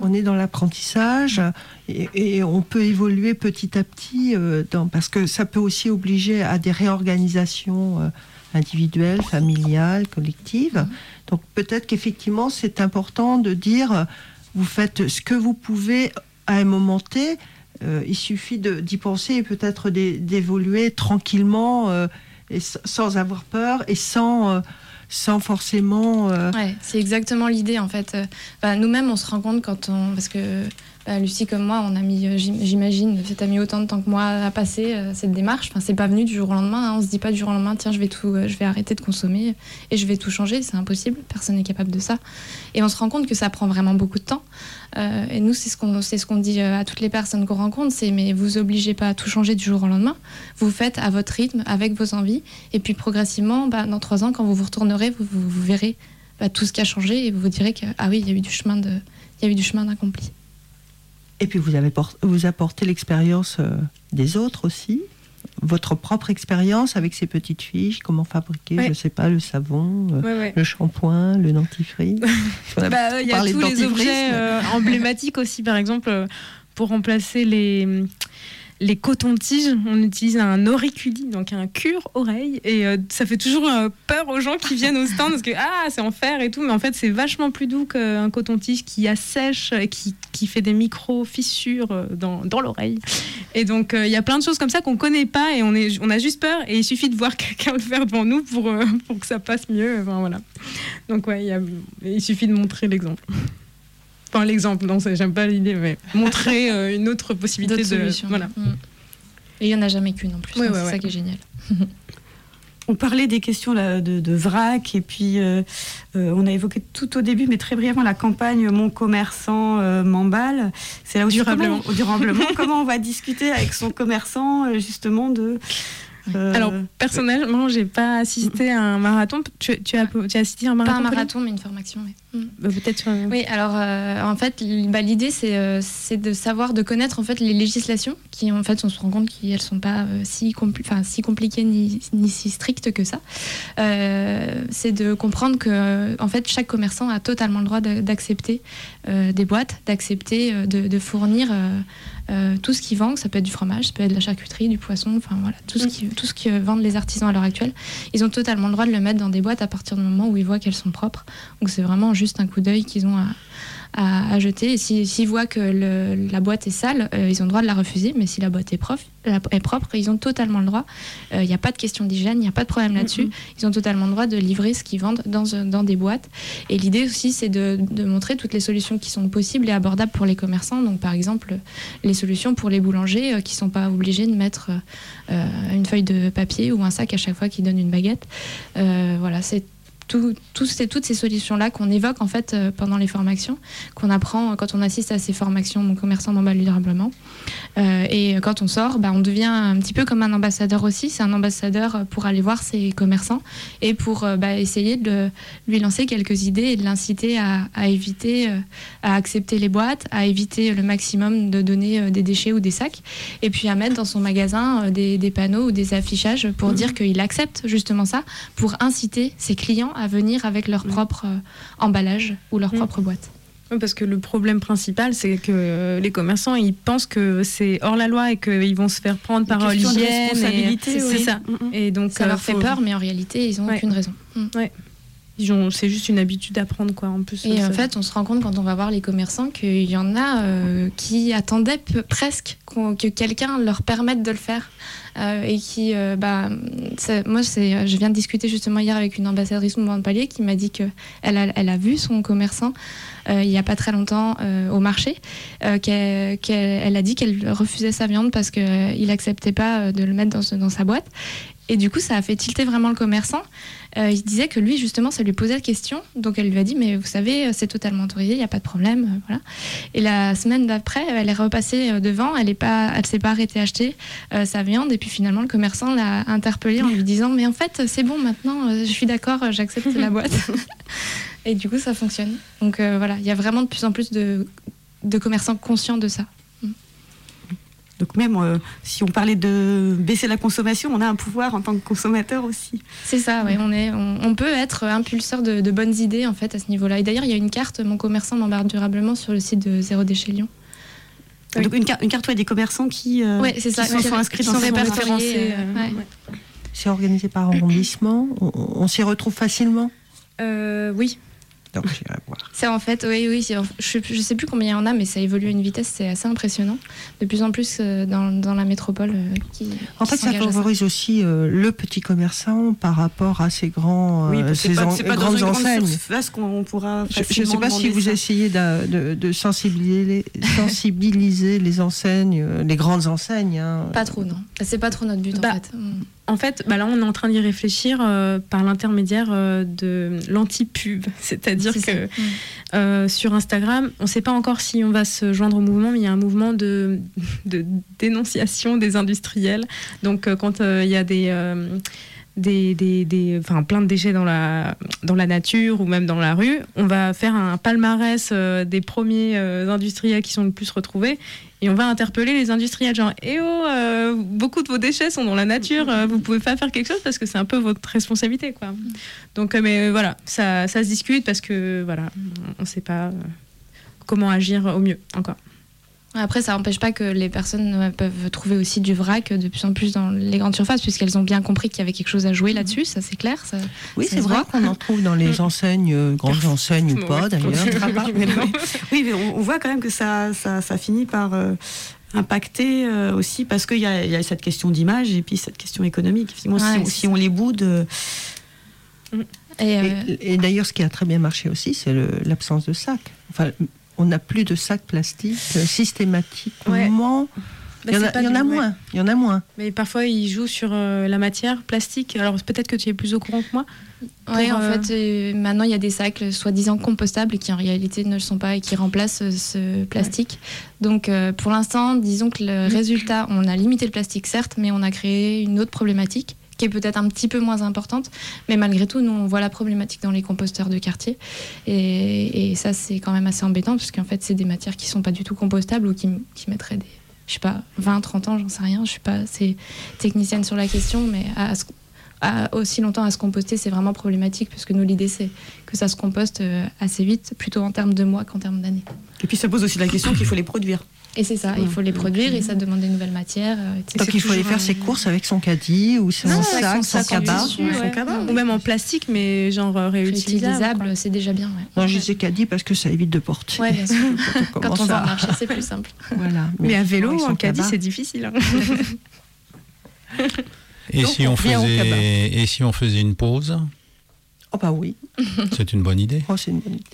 on est dans l'apprentissage et on peut évoluer petit à petit parce que ça peut aussi obliger à des réorganisations individuelles, familiales, collectives. Donc peut-être qu'effectivement c'est important de dire vous faites ce que vous pouvez à un moment T. Il suffit d'y penser et peut-être d'évoluer tranquillement et sans avoir peur et sans forcément... Ouais, c'est exactement l'idée en fait. Nous-mêmes on se rend compte parce que Lucie comme moi on a mis, j'imagine, t'as mis autant de temps que moi à passer cette démarche. Enfin, c'est pas venu du jour au lendemain, hein. On se dit pas du jour au lendemain tiens je vais arrêter de consommer et je vais tout changer, c'est impossible, personne n'est capable de ça. Et on se rend compte que ça prend vraiment beaucoup de temps. Et nous c'est ce qu'on dit à toutes les personnes qu'on rencontre, c'est mais vous obligez pas à tout changer du jour au lendemain, vous faites à votre rythme, avec vos envies, et puis progressivement dans 3 ans quand vous vous retournerez, vous verrez tout ce qui a changé et vous vous direz que ah oui il y a eu du chemin accompli. Et puis vous apportez l'expérience des autres aussi, votre propre expérience avec ces petites fiches, comment fabriquer, je sais pas, le savon, le shampoing, le dentifrice. Il y a tous les objets emblématiques aussi, par exemple, pour remplacer les cotons-tiges, on utilise un auriculi, donc un cure-oreille, et ça fait toujours peur aux gens qui viennent au stand parce que c'est en fer et tout, mais en fait c'est vachement plus doux qu'un coton-tige qui assèche, qui fait des micro-fissures dans l'oreille. Et donc il y a plein de choses comme ça qu'on connaît pas et on a juste peur et il suffit de voir quelqu'un le faire devant nous pour que ça passe mieux. Enfin, voilà. Donc il suffit de montrer l'exemple. Enfin, l'exemple, non, j'aime pas l'idée, mais montrer une autre possibilité de solution. Voilà. Et il n'y en a jamais qu'une en plus, c'est ça qui est génial. On parlait des questions là, de vrac, et puis on a évoqué tout au début, mais très brièvement, la campagne Mon commerçant m'emballe. C'est là aussi durablement. Comment on va discuter avec son commerçant, justement, de... Alors, personnellement, j'ai pas assisté à un marathon. Tu as assisté à un marathon? Pas un marathon, mais une formation, oui. Peut-être. Oui, alors en fait, l'idée c'est de savoir, de connaître en fait les législations qui en fait on se rend compte qu'elles sont pas si compliquées ni si strictes que ça. C'est de comprendre que en fait chaque commerçant a totalement le droit d'accepter des boîtes, d'accepter de fournir tout ce qu'ils vendent. Ça peut être du fromage, ça peut être de la charcuterie, du poisson, enfin voilà, tout ce que vendent les artisans à l'heure actuelle. Ils ont totalement le droit de le mettre dans des boîtes à partir du moment où ils voient qu'elles sont propres. Donc c'est vraiment juste un coup d'œil qu'ils ont à jeter. Et s'ils voient que la boîte est sale, ils ont le droit de la refuser. Mais si la boîte est propre, ils ont totalement le droit. Il n'y a pas de question d'hygiène, il n'y a pas de problème là-dessus. Ils ont totalement le droit de livrer ce qu'ils vendent dans des boîtes. Et l'idée aussi, c'est de montrer toutes les solutions qui sont possibles et abordables pour les commerçants. Donc par exemple, les solutions pour les boulangers qui ne sont pas obligés de mettre une feuille de papier ou un sac à chaque fois qu'ils donnent une baguette. Voilà, c'est toutes ces solutions-là qu'on évoque en fait pendant les formations, qu'on apprend quand on assiste à ces formations Mon commerçant m'emballe durablement. Et quand on sort, on devient un petit peu comme un ambassadeur aussi. C'est un ambassadeur pour aller voir ses commerçants et pour essayer de lui lancer quelques idées et de l'inciter à éviter, à accepter les boîtes, à éviter le maximum de donner des déchets ou des sacs, et puis à mettre dans son magasin des panneaux ou des affichages pour dire qu'il accepte justement ça, pour inciter ses clients à venir avec leur propre emballage ou leur propre boîte. Parce que le problème principal, c'est que les commerçants, ils pensent que c'est hors la loi et qu'ils vont se faire prendre par l'hygiène. Responsabilité, c'est ça. Et donc, ça leur fait peur, mais en réalité, ils n'ont aucune raison. Ouais. C'est juste une habitude à prendre, quoi. En plus, et en fait, on se rend compte quand on va voir les commerçants qu'il y en a qui attendaient presque que quelqu'un leur permette de le faire. Et qui, je viens de discuter justement hier avec une ambassadrice Mouvement de Palier qui m'a dit qu'elle a vu son commerçant il n'y a pas très longtemps au marché, qu'elle a dit qu'elle refusait sa viande parce qu'il n'acceptait pas de le mettre dans sa boîte. Et du coup, ça a fait tilter vraiment le commerçant. Il disait que lui, justement, ça lui posait la question. Donc, elle lui a dit, mais vous savez, c'est totalement autorisé, il n'y a pas de problème. Voilà. Et la semaine d'après, elle est repassée devant. Elle s'est pas arrêtée à acheter sa viande. Et puis, finalement, le commerçant l'a interpellée en lui disant, mais en fait, c'est bon, maintenant, je suis d'accord, j'accepte la boîte. Et du coup, ça fonctionne. Donc, voilà, il y a vraiment de plus en plus de commerçants conscients de ça. Donc même si on parlait de baisser la consommation, on a un pouvoir en tant que consommateur aussi. C'est ça, ouais, on peut être impulseur de bonnes idées en fait à ce niveau-là. Et d'ailleurs, il y a une carte Mon commerçant m'embarque durablement sur le site de Zéro Déchet Lyon. Oui. Donc une carte des commerçants qui sont inscrits dans ces référencés. C'est organisé par arrondissement. On s'y retrouve facilement. Oui. Donc j'irai voir. C'est en fait, oui. Je sais plus combien il y en a, mais ça évolue à une vitesse, c'est assez impressionnant. De plus en plus dans la métropole. En fait, ça favorise aussi le petit commerçant par rapport à ces grandes enseignes. Là, ce qu'on pourra. Je ne sais pas si vous essayez de sensibiliser les enseignes, les grandes enseignes. Hein. Pas trop, non. C'est pas trop notre but, en fait. En fait, là, on est en train d'y réfléchir par l'intermédiaire de l'anti-pub. C'est-à-dire que sur Instagram, on ne sait pas encore si on va se joindre au mouvement, mais il y a un mouvement de dénonciation des industriels. Donc, quand il y a plein de déchets dans la nature ou même dans la rue, on va faire un palmarès des premiers industriels qui sont le plus retrouvés et on va interpeller les industriels genre beaucoup de vos déchets sont dans la nature, vous pouvez pas faire quelque chose parce que c'est un peu votre responsabilité quoi. Donc mais voilà, ça se discute parce que voilà, on sait pas comment agir au mieux encore. Après, ça n'empêche pas que les personnes peuvent trouver aussi du vrac de plus en plus dans les grandes surfaces, puisqu'elles ont bien compris qu'il y avait quelque chose à jouer là-dessus, ça c'est clair. Oui, c'est vrai qu'on en trouve dans les enseignes, grandes enseignes ou pas d'ailleurs. Oui, mais on voit quand même que ça finit par impacter aussi, parce qu'il y a cette question d'image et puis cette question économique. Si on les boude... Et d'ailleurs, ce qui a très bien marché aussi, c'est l'absence de sac. Enfin, on n'a plus de sacs plastiques systématiquement. Il y en a moins. Mais parfois, ils jouent sur la matière plastique. Alors, peut-être que tu es plus au courant que moi. Oui, en fait, maintenant, il y a des sacs soi-disant compostables qui, en réalité, ne le sont pas et qui remplacent ce plastique. Ouais. Donc, pour l'instant, disons que le résultat, on a limité le plastique, certes, mais on a créé une autre problématique qui est peut-être un petit peu moins importante, mais malgré tout, nous, on voit la problématique dans les composteurs de quartier, et ça, c'est quand même assez embêtant, parce qu'en fait, c'est des matières qui sont pas du tout compostables, ou qui mettraient des, je sais pas, 20, 30 ans, j'en sais rien, je suis pas assez technicienne sur la question, mais aussi longtemps à se composter, c'est vraiment problématique, parce que nous, l'idée, c'est que ça se composte assez vite, plutôt en termes de mois qu'en termes d'années. Et puis, ça pose aussi la question qu'il faut les produire. Et c'est ça, il faut les produire et ça demande des nouvelles matières. Donc il faut aller faire ses courses avec son caddie ou son sac, son cabas. Ou même en plastique, mais genre réutilisable. C'est déjà bien. Ouais. Non, je disais caddie parce que ça évite de porter. Oui, bien sûr. Quand on va marcher, c'est plus simple. Voilà. Mais à vélo, en caddie, c'est difficile. Et donc, si on faisait une pause? Oh bah oui. C'est une bonne idée. Oh, c'est une bonne idée.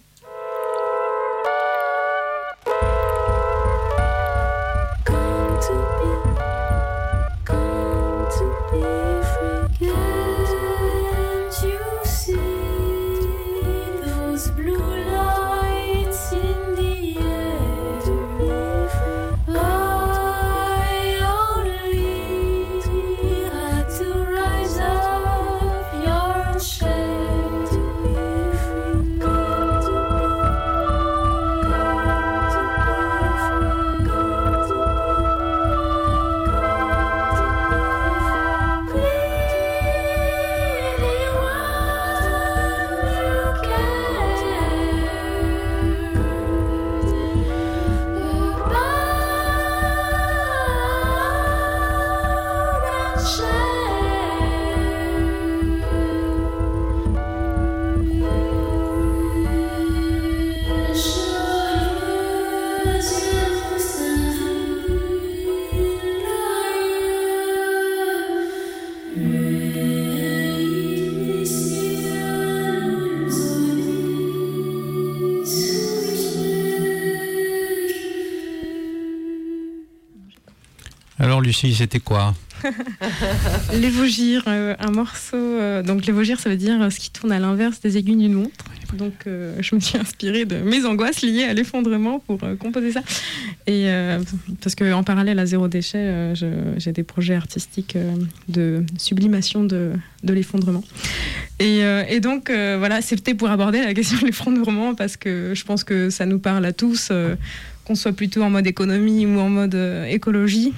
Alors Lucie, c'était quoi? L'évogire, un morceau. Donc l'évogire, ça veut dire ce qui tourne à l'inverse des aiguilles d'une montre. Donc je me suis inspirée de mes angoisses liées à l'effondrement pour composer ça. Et parce qu'en parallèle à Zéro Déchet, j'ai des projets artistiques de sublimation de l'effondrement. Et donc voilà, c'était pour aborder la question de l'effondrement parce que je pense que ça nous parle à tous. Qu'on soit plutôt en mode économie ou en mode écologie.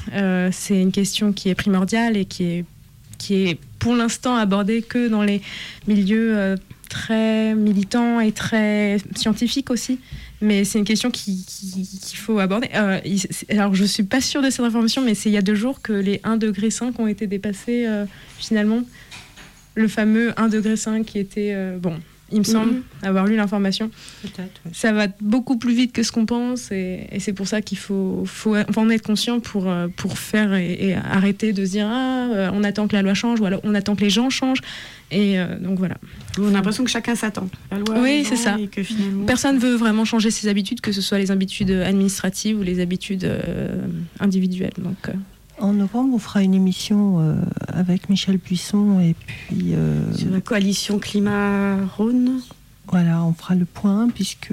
c'est une question qui est primordiale et qui est pour l'instant abordée que dans les milieux très militants et très scientifiques aussi. Mais c'est une question qu'il faut aborder. Alors, je ne suis pas sûre de cette information, mais c'est il y a 2 jours que les 1,5 degré ont été dépassés, finalement. Le fameux 1,5 degré qui était... il me semble avoir lu l'information. Peut-être, oui. Ça va beaucoup plus vite que ce qu'on pense, et c'est pour ça qu'il faut en être conscient pour faire et arrêter de se dire on attend que la loi change, ou alors on attend que les gens changent. Et donc voilà. On a l'impression que chacun s'attend. La loi, oui, c'est ça. Et que finalement, personne ne veut vraiment changer ses habitudes, que ce soit les habitudes administratives ou les habitudes individuelles. Donc, En novembre, on fera une émission avec Michel Buisson et puis... sur la coalition Climat-Rhône. Voilà, on fera le point puisque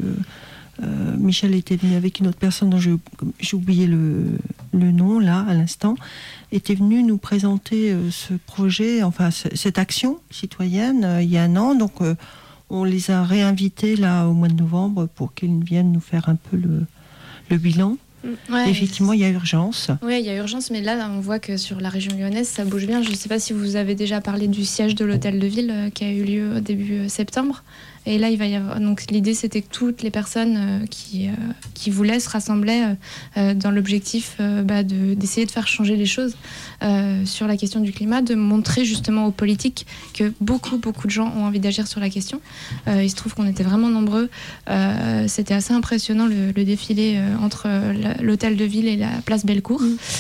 Michel était venu avec une autre personne dont j'ai oublié le nom là à l'instant, était venu nous présenter ce projet, enfin cette action citoyenne il y a 1 an. Donc on les a réinvités là au mois de novembre pour qu'ils viennent nous faire un peu le bilan. Ouais, effectivement, il y a urgence. Oui, il y a urgence, mais là, on voit que sur la région lyonnaise, ça bouge bien. Je ne sais pas si vous avez déjà parlé du siège de l'hôtel de ville qui a eu lieu au début septembre. Et là, il va y avoir... Donc, l'idée, c'était que toutes les personnes qui voulaient se rassembler dans l'objectif d'essayer de faire changer les choses sur la question du climat, de montrer justement aux politiques que beaucoup de gens ont envie d'agir sur la question. Il se trouve qu'on était vraiment nombreux. C'était assez impressionnant le défilé entre l'hôtel de ville et la place Bellecour.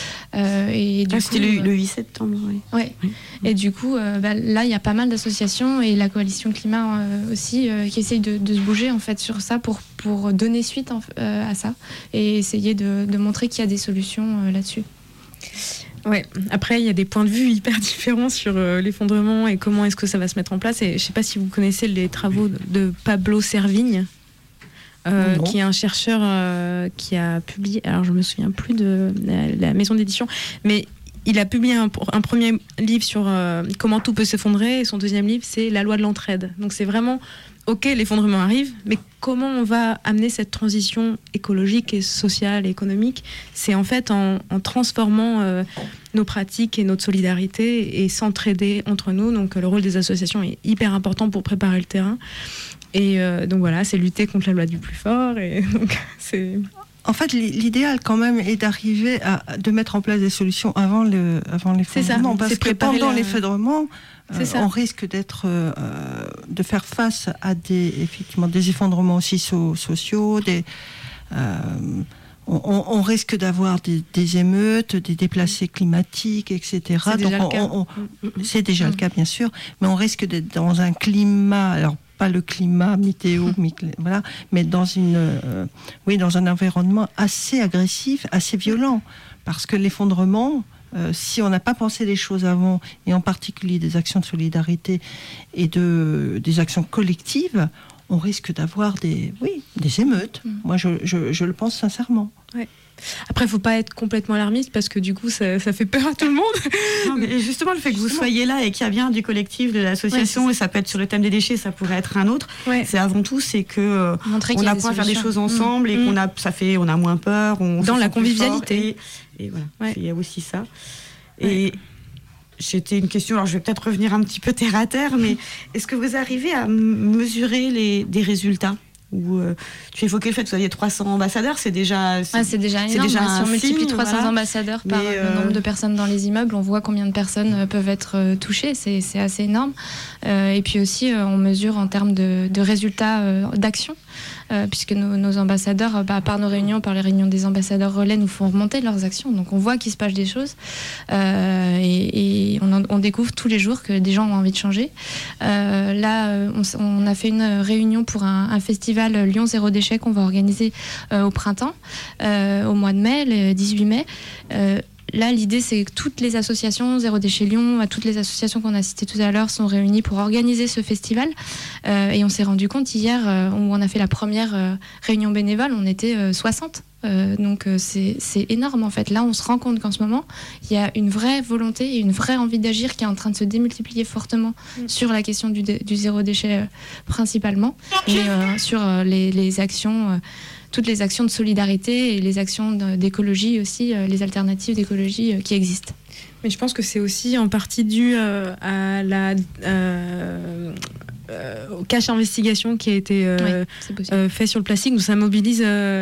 C'était le 8 septembre. Oui. Ouais. Et du coup, là, il y a pas mal d'associations et la coalition climat aussi qui essaye de se bouger en fait sur ça pour donner suite à ça et essayer de montrer qu'il y a des solutions là-dessus. Ouais. Après, il y a des points de vue hyper différents sur l'effondrement et comment est-ce que ça va se mettre en place. Et je ne sais pas si vous connaissez les travaux de Pablo Servigne. Qui est un chercheur qui a publié, alors je me souviens plus de la maison d'édition, mais il a publié un premier livre sur comment tout peut s'effondrer, et son deuxième livre c'est La loi de l'entraide. Donc c'est vraiment, ok, l'effondrement arrive, mais comment on va amener cette transition écologique et sociale et économique? C'est en fait en transformant nos pratiques et notre solidarité et s'entraider entre nous. Donc le rôle des associations est hyper important pour préparer le terrain. Et donc voilà, c'est lutter contre la loi du plus fort. Et donc c'est... En fait, l'idéal quand même est d'arriver de mettre en place des solutions avant l'effondrement. C'est ça, parce que pendant l'effondrement, on risque de faire face à effectivement des effondrements aussi sociaux, on risque d'avoir des émeutes, des déplacés climatiques, etc. C'est déjà le cas, bien sûr, mais on risque d'être dans un climat, alors pas le climat météo, voilà, mais dans un environnement assez agressif, assez violent, parce que l'effondrement, si on n'a pas pensé les choses avant, et en particulier des actions de solidarité et des actions collectives, on risque d'avoir des émeutes. Moi, je le pense sincèrement. Ouais. Après, il ne faut pas être complètement alarmiste parce que du coup, ça fait peur à tout le monde. Non, mais justement, le fait que vous soyez là et qu'il y a bien du collectif, de l'association, et ça peut être sur le thème des déchets, ça pourrait être un autre. Ouais. C'est avant tout, c'est que on apprend à faire des choses ensemble et on a moins peur. Dans la convivialité. Et voilà, il y a aussi ça. Et c'était une question, alors je vais peut-être revenir un petit peu terre à terre, mais est-ce que vous arrivez à mesurer des résultats? Ou tu évoquais le fait que vous aviez 300 ambassadeurs, c'est déjà énorme. Si on multiplie 300 ambassadeurs par le nombre de personnes dans les immeubles, on voit combien de personnes peuvent être touchées, c'est assez énorme. Et puis aussi, on mesure en termes de résultats d'action, puisque nos ambassadeurs, par nos réunions, par les réunions des ambassadeurs relais, nous font remonter leurs actions. Donc on voit qu'il se passe des choses et on découvre tous les jours que des gens ont envie de changer. Là, on a fait une réunion pour un festival Lyon Zéro Déchet qu'on va organiser au printemps, au mois de mai, le 18 mai. Là, l'idée, c'est que toutes les associations, Zéro Déchet Lyon, toutes les associations qu'on a citées tout à l'heure sont réunies pour organiser ce festival. Et on s'est rendu compte hier, où on a fait la première réunion bénévole, on était 60 Donc c'est énorme en fait. Là, on se rend compte qu'en ce moment, il y a une vraie volonté et une vraie envie d'agir qui est en train de se démultiplier fortement sur la question du zéro déchet principalement, mais sur les actions, toutes les actions de solidarité et les actions d'écologie aussi, les alternatives d'écologie qui existent. Mais je pense que c'est aussi en partie dû à au cache investigation qui a été fait sur le plastique, où ça mobilise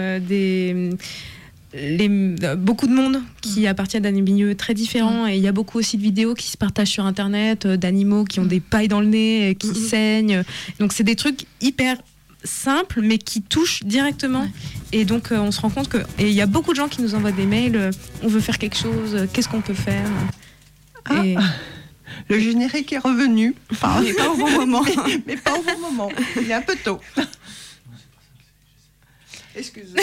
beaucoup de monde qui appartiennent à des milieux très différents, et il y a beaucoup aussi de vidéos qui se partagent sur internet d'animaux qui ont des pailles dans le nez, qui saignent, donc c'est des trucs hyper simples mais qui touchent directement, et donc on se rend compte que, et il y a beaucoup de gens qui nous envoient des mails, on veut faire quelque chose, qu'est-ce qu'on peut faire, et... Le générique est revenu. Mais pas au bon moment. Mais pas au bon moment. Il est un peu tôt. Excusez-moi.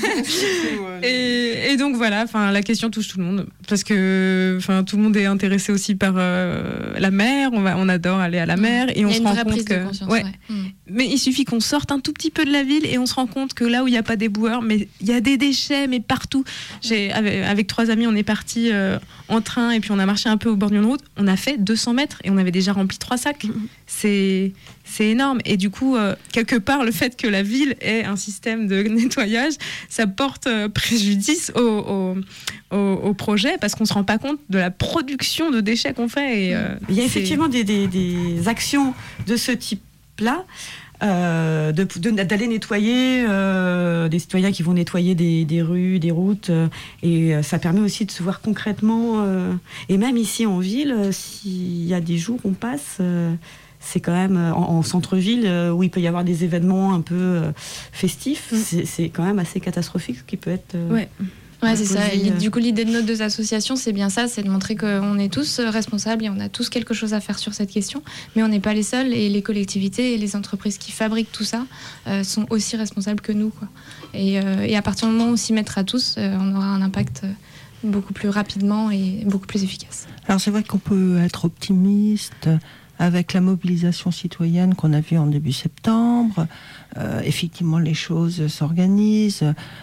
Et donc voilà, la question touche tout le monde, parce que tout le monde est intéressé aussi par la mer. On adore aller à la mer, et on se rend compte que mais il suffit qu'on sorte un tout petit peu de la ville et on se rend compte que là où il n'y a pas d'éboueurs, mais il y a des déchets, mais partout. Avec 3 amis, on est partis en train, et puis on a marché un peu au bord d'une route. On a fait 200 mètres et on avait déjà rempli 3 sacs. C'est énorme. Et du coup, quelque part, le fait que la ville ait un système de nettoyage, ça porte préjudice au projet, parce qu'on ne se rend pas compte de la production de déchets qu'on fait. Et, il y a effectivement des actions de ce type-là. D'aller nettoyer, des citoyens qui vont nettoyer des rues, des routes, et ça permet aussi de se voir concrètement, et même ici en ville, s'il y a des jours où on passe, c'est quand même en centre-ville, où il peut y avoir des événements un peu festifs, c'est quand même assez catastrophique, ce qui peut être... Ouais, c'est ça. Et du coup, l'idée de nos 2 associations, c'est bien ça, c'est de montrer qu'on est tous responsables et on a tous quelque chose à faire sur cette question, mais on n'est pas les seuls, et les collectivités et les entreprises qui fabriquent tout ça sont aussi responsables que nous, quoi. Et à partir du moment où on s'y mettra tous, on aura un impact beaucoup plus rapidement et beaucoup plus efficace. Alors c'est vrai qu'on peut être optimiste avec la mobilisation citoyenne qu'on a vue en début septembre. Effectivement, les choses s'organisent.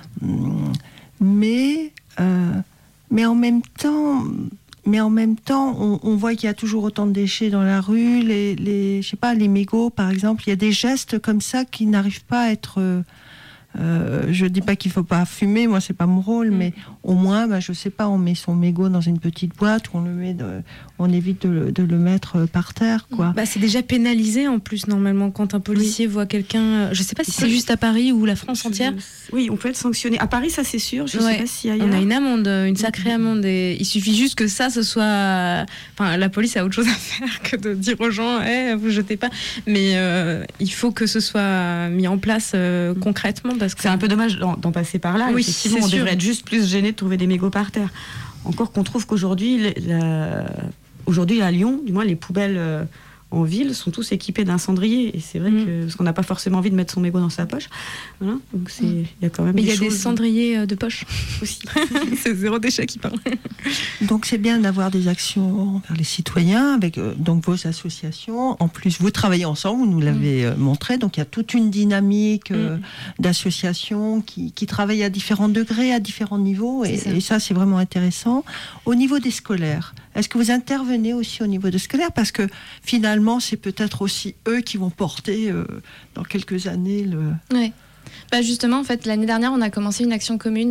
Mais en même temps, on voit qu'il y a toujours autant de déchets dans la rue. Je sais pas, les mégots, par exemple, il y a des gestes comme ça qui n'arrivent pas à être... je dis pas qu'il faut pas fumer, moi c'est pas mon rôle, mais au moins, je sais pas, on met son mégot dans une petite boîte, on évite de le mettre par terre, quoi. C'est déjà pénalisé en plus, normalement, quand un policier voit quelqu'un. Je sais pas si c'est juste à Paris ou la France entière. Oui, on peut être sanctionné. À Paris, ça c'est sûr. Je sais pas si ailleurs. On a une amende, une sacrée amende, et il suffit juste que ce soit. La police a autre chose à faire que de dire aux gens, vous jetez pas. Mais il faut que ce soit mis en place concrètement. Parce que c'est un peu dommage d'en passer par là. Oui, effectivement, on devrait être juste plus gêné de trouver des mégots par terre. Encore qu'on trouve qu'aujourd'hui, aujourd'hui à Lyon, du moins les poubelles en ville sont tous équipés d'un cendrier. Et c'est vrai que parce qu'on n'a pas forcément envie de mettre son mégot dans sa poche. Voilà. Donc il y a quand même. Mais il y a des cendriers de poche aussi. C'est zéro déchet qui parle. Donc c'est bien d'avoir des actions vers les citoyens avec donc vos associations. En plus, vous travaillez ensemble, vous nous l'avez montré. Donc il y a toute une dynamique d'associations qui travaillent à différents degrés, à différents niveaux. Et ça, c'est vraiment intéressant. Au niveau des scolaires, est-ce que vous intervenez aussi au niveau des scolaires? Parce que finalement, c'est peut-être aussi eux qui vont porter dans quelques années le... Oui. Justement, en fait, l'année dernière, on a commencé une action commune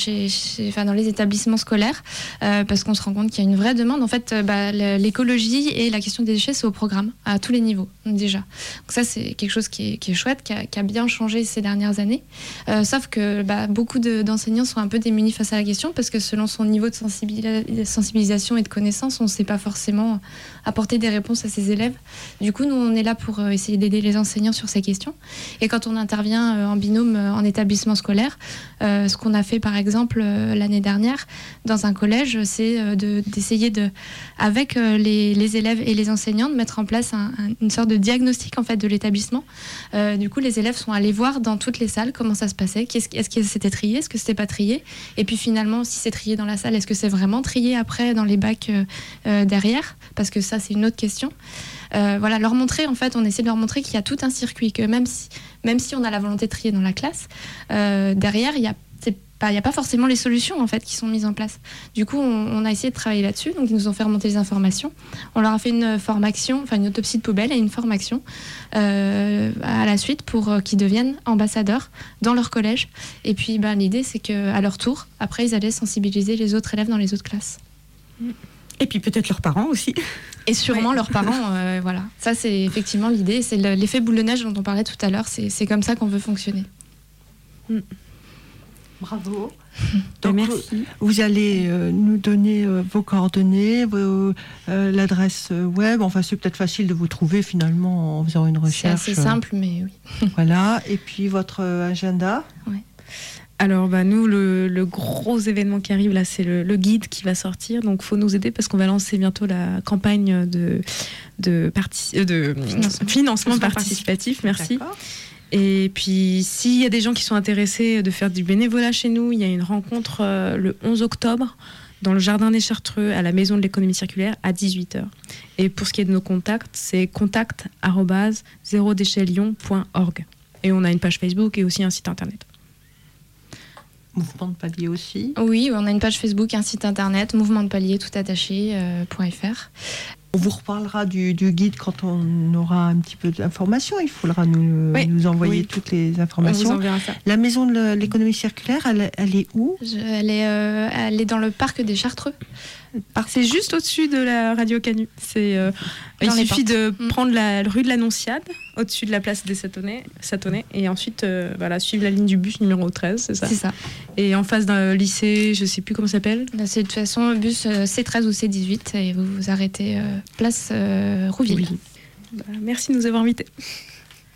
dans les établissements scolaires parce qu'on se rend compte qu'il y a une vraie demande. En fait, l'écologie et la question des déchets, c'est au programme, à tous les niveaux, déjà. Donc ça, c'est quelque chose qui est chouette, qui a bien changé ces dernières années. Sauf que beaucoup d'enseignants sont un peu démunis face à la question parce que selon son niveau de sensibilisation et de connaissance, on ne sait pas forcément apporter des réponses à ses élèves. Du coup, nous, on est là pour essayer d'aider les enseignants sur ces questions. Et quand on intervient en binôme en établissement scolaire, ce qu'on a fait par exemple l'année dernière dans un collège, c'est d'essayer avec les élèves et les enseignants de mettre en place une sorte de diagnostic en fait de l'établissement. Du coup, les élèves sont allés voir dans toutes les salles comment ça se passait, est-ce que c'était trié, est-ce que c'était pas trié, et puis finalement si c'est trié dans la salle, est-ce que c'est vraiment trié après dans les bacs derrière, parce que ça c'est une autre question. Leur montrer, en fait, on essaie de leur montrer qu'il y a tout un circuit, que même si on a la volonté de trier dans la classe, derrière, c'est n'y a pas forcément les solutions en fait qui sont mises en place. Du coup, on a essayé de travailler là-dessus. Donc, ils nous ont fait remonter les informations. On leur a fait une formation, une autopsie de poubelle et une formation à la suite pour qu'ils deviennent ambassadeurs dans leur collège. Et puis, l'idée, c'est qu'à leur tour, après, ils allaient sensibiliser les autres élèves dans les autres classes. Et puis peut-être leurs parents aussi. Et sûrement leurs parents, voilà. Ça, c'est effectivement l'idée. C'est l'effet boule de neige dont on parlait tout à l'heure. C'est comme ça qu'on veut fonctionner. Bravo. Donc, merci. Vous allez nous donner vos coordonnées, l'adresse web. Enfin, c'est peut-être facile de vous trouver finalement en faisant une recherche. C'est assez simple, mais oui. Voilà. Et puis votre agenda. Ouais. Alors, nous, le gros événement qui arrive, là, c'est le guide qui va sortir. Donc, il faut nous aider parce qu'on va lancer bientôt la campagne de financement participatif. Merci. D'accord. Et puis, s'il y a des gens qui sont intéressés de faire du bénévolat chez nous, il y a une rencontre le 11 octobre dans le Jardin des Chartreux à la Maison de l'économie circulaire à 18h. Et pour ce qui est de nos contacts, c'est contact@zerodéchetLyon.org. Et on a une page Facebook et aussi un site internet. Mouvement de Palier aussi. Oui, on a une page Facebook, un site internet, Mouvement de Palier tout attaché.fr. On vous reparlera du guide quand on aura un petit peu d'informations. Il faudra nous envoyer toutes les informations. On vous enverra ça. La Maison de l'économie circulaire, elle est où ? Elle est dans le parc des Chartreux. C'est juste au-dessus de la Radio Canu. Il suffit de prendre la rue de l'Annonciade, au-dessus de la place des Satonnais, et ensuite suivre la ligne du bus numéro 13, c'est ça ? C'est ça. Et en face d'un lycée, je ne sais plus comment ça s'appelle. C'est de toute façon bus C13 ou C18, et vous vous arrêtez place Rouville. Merci de nous avoir invités.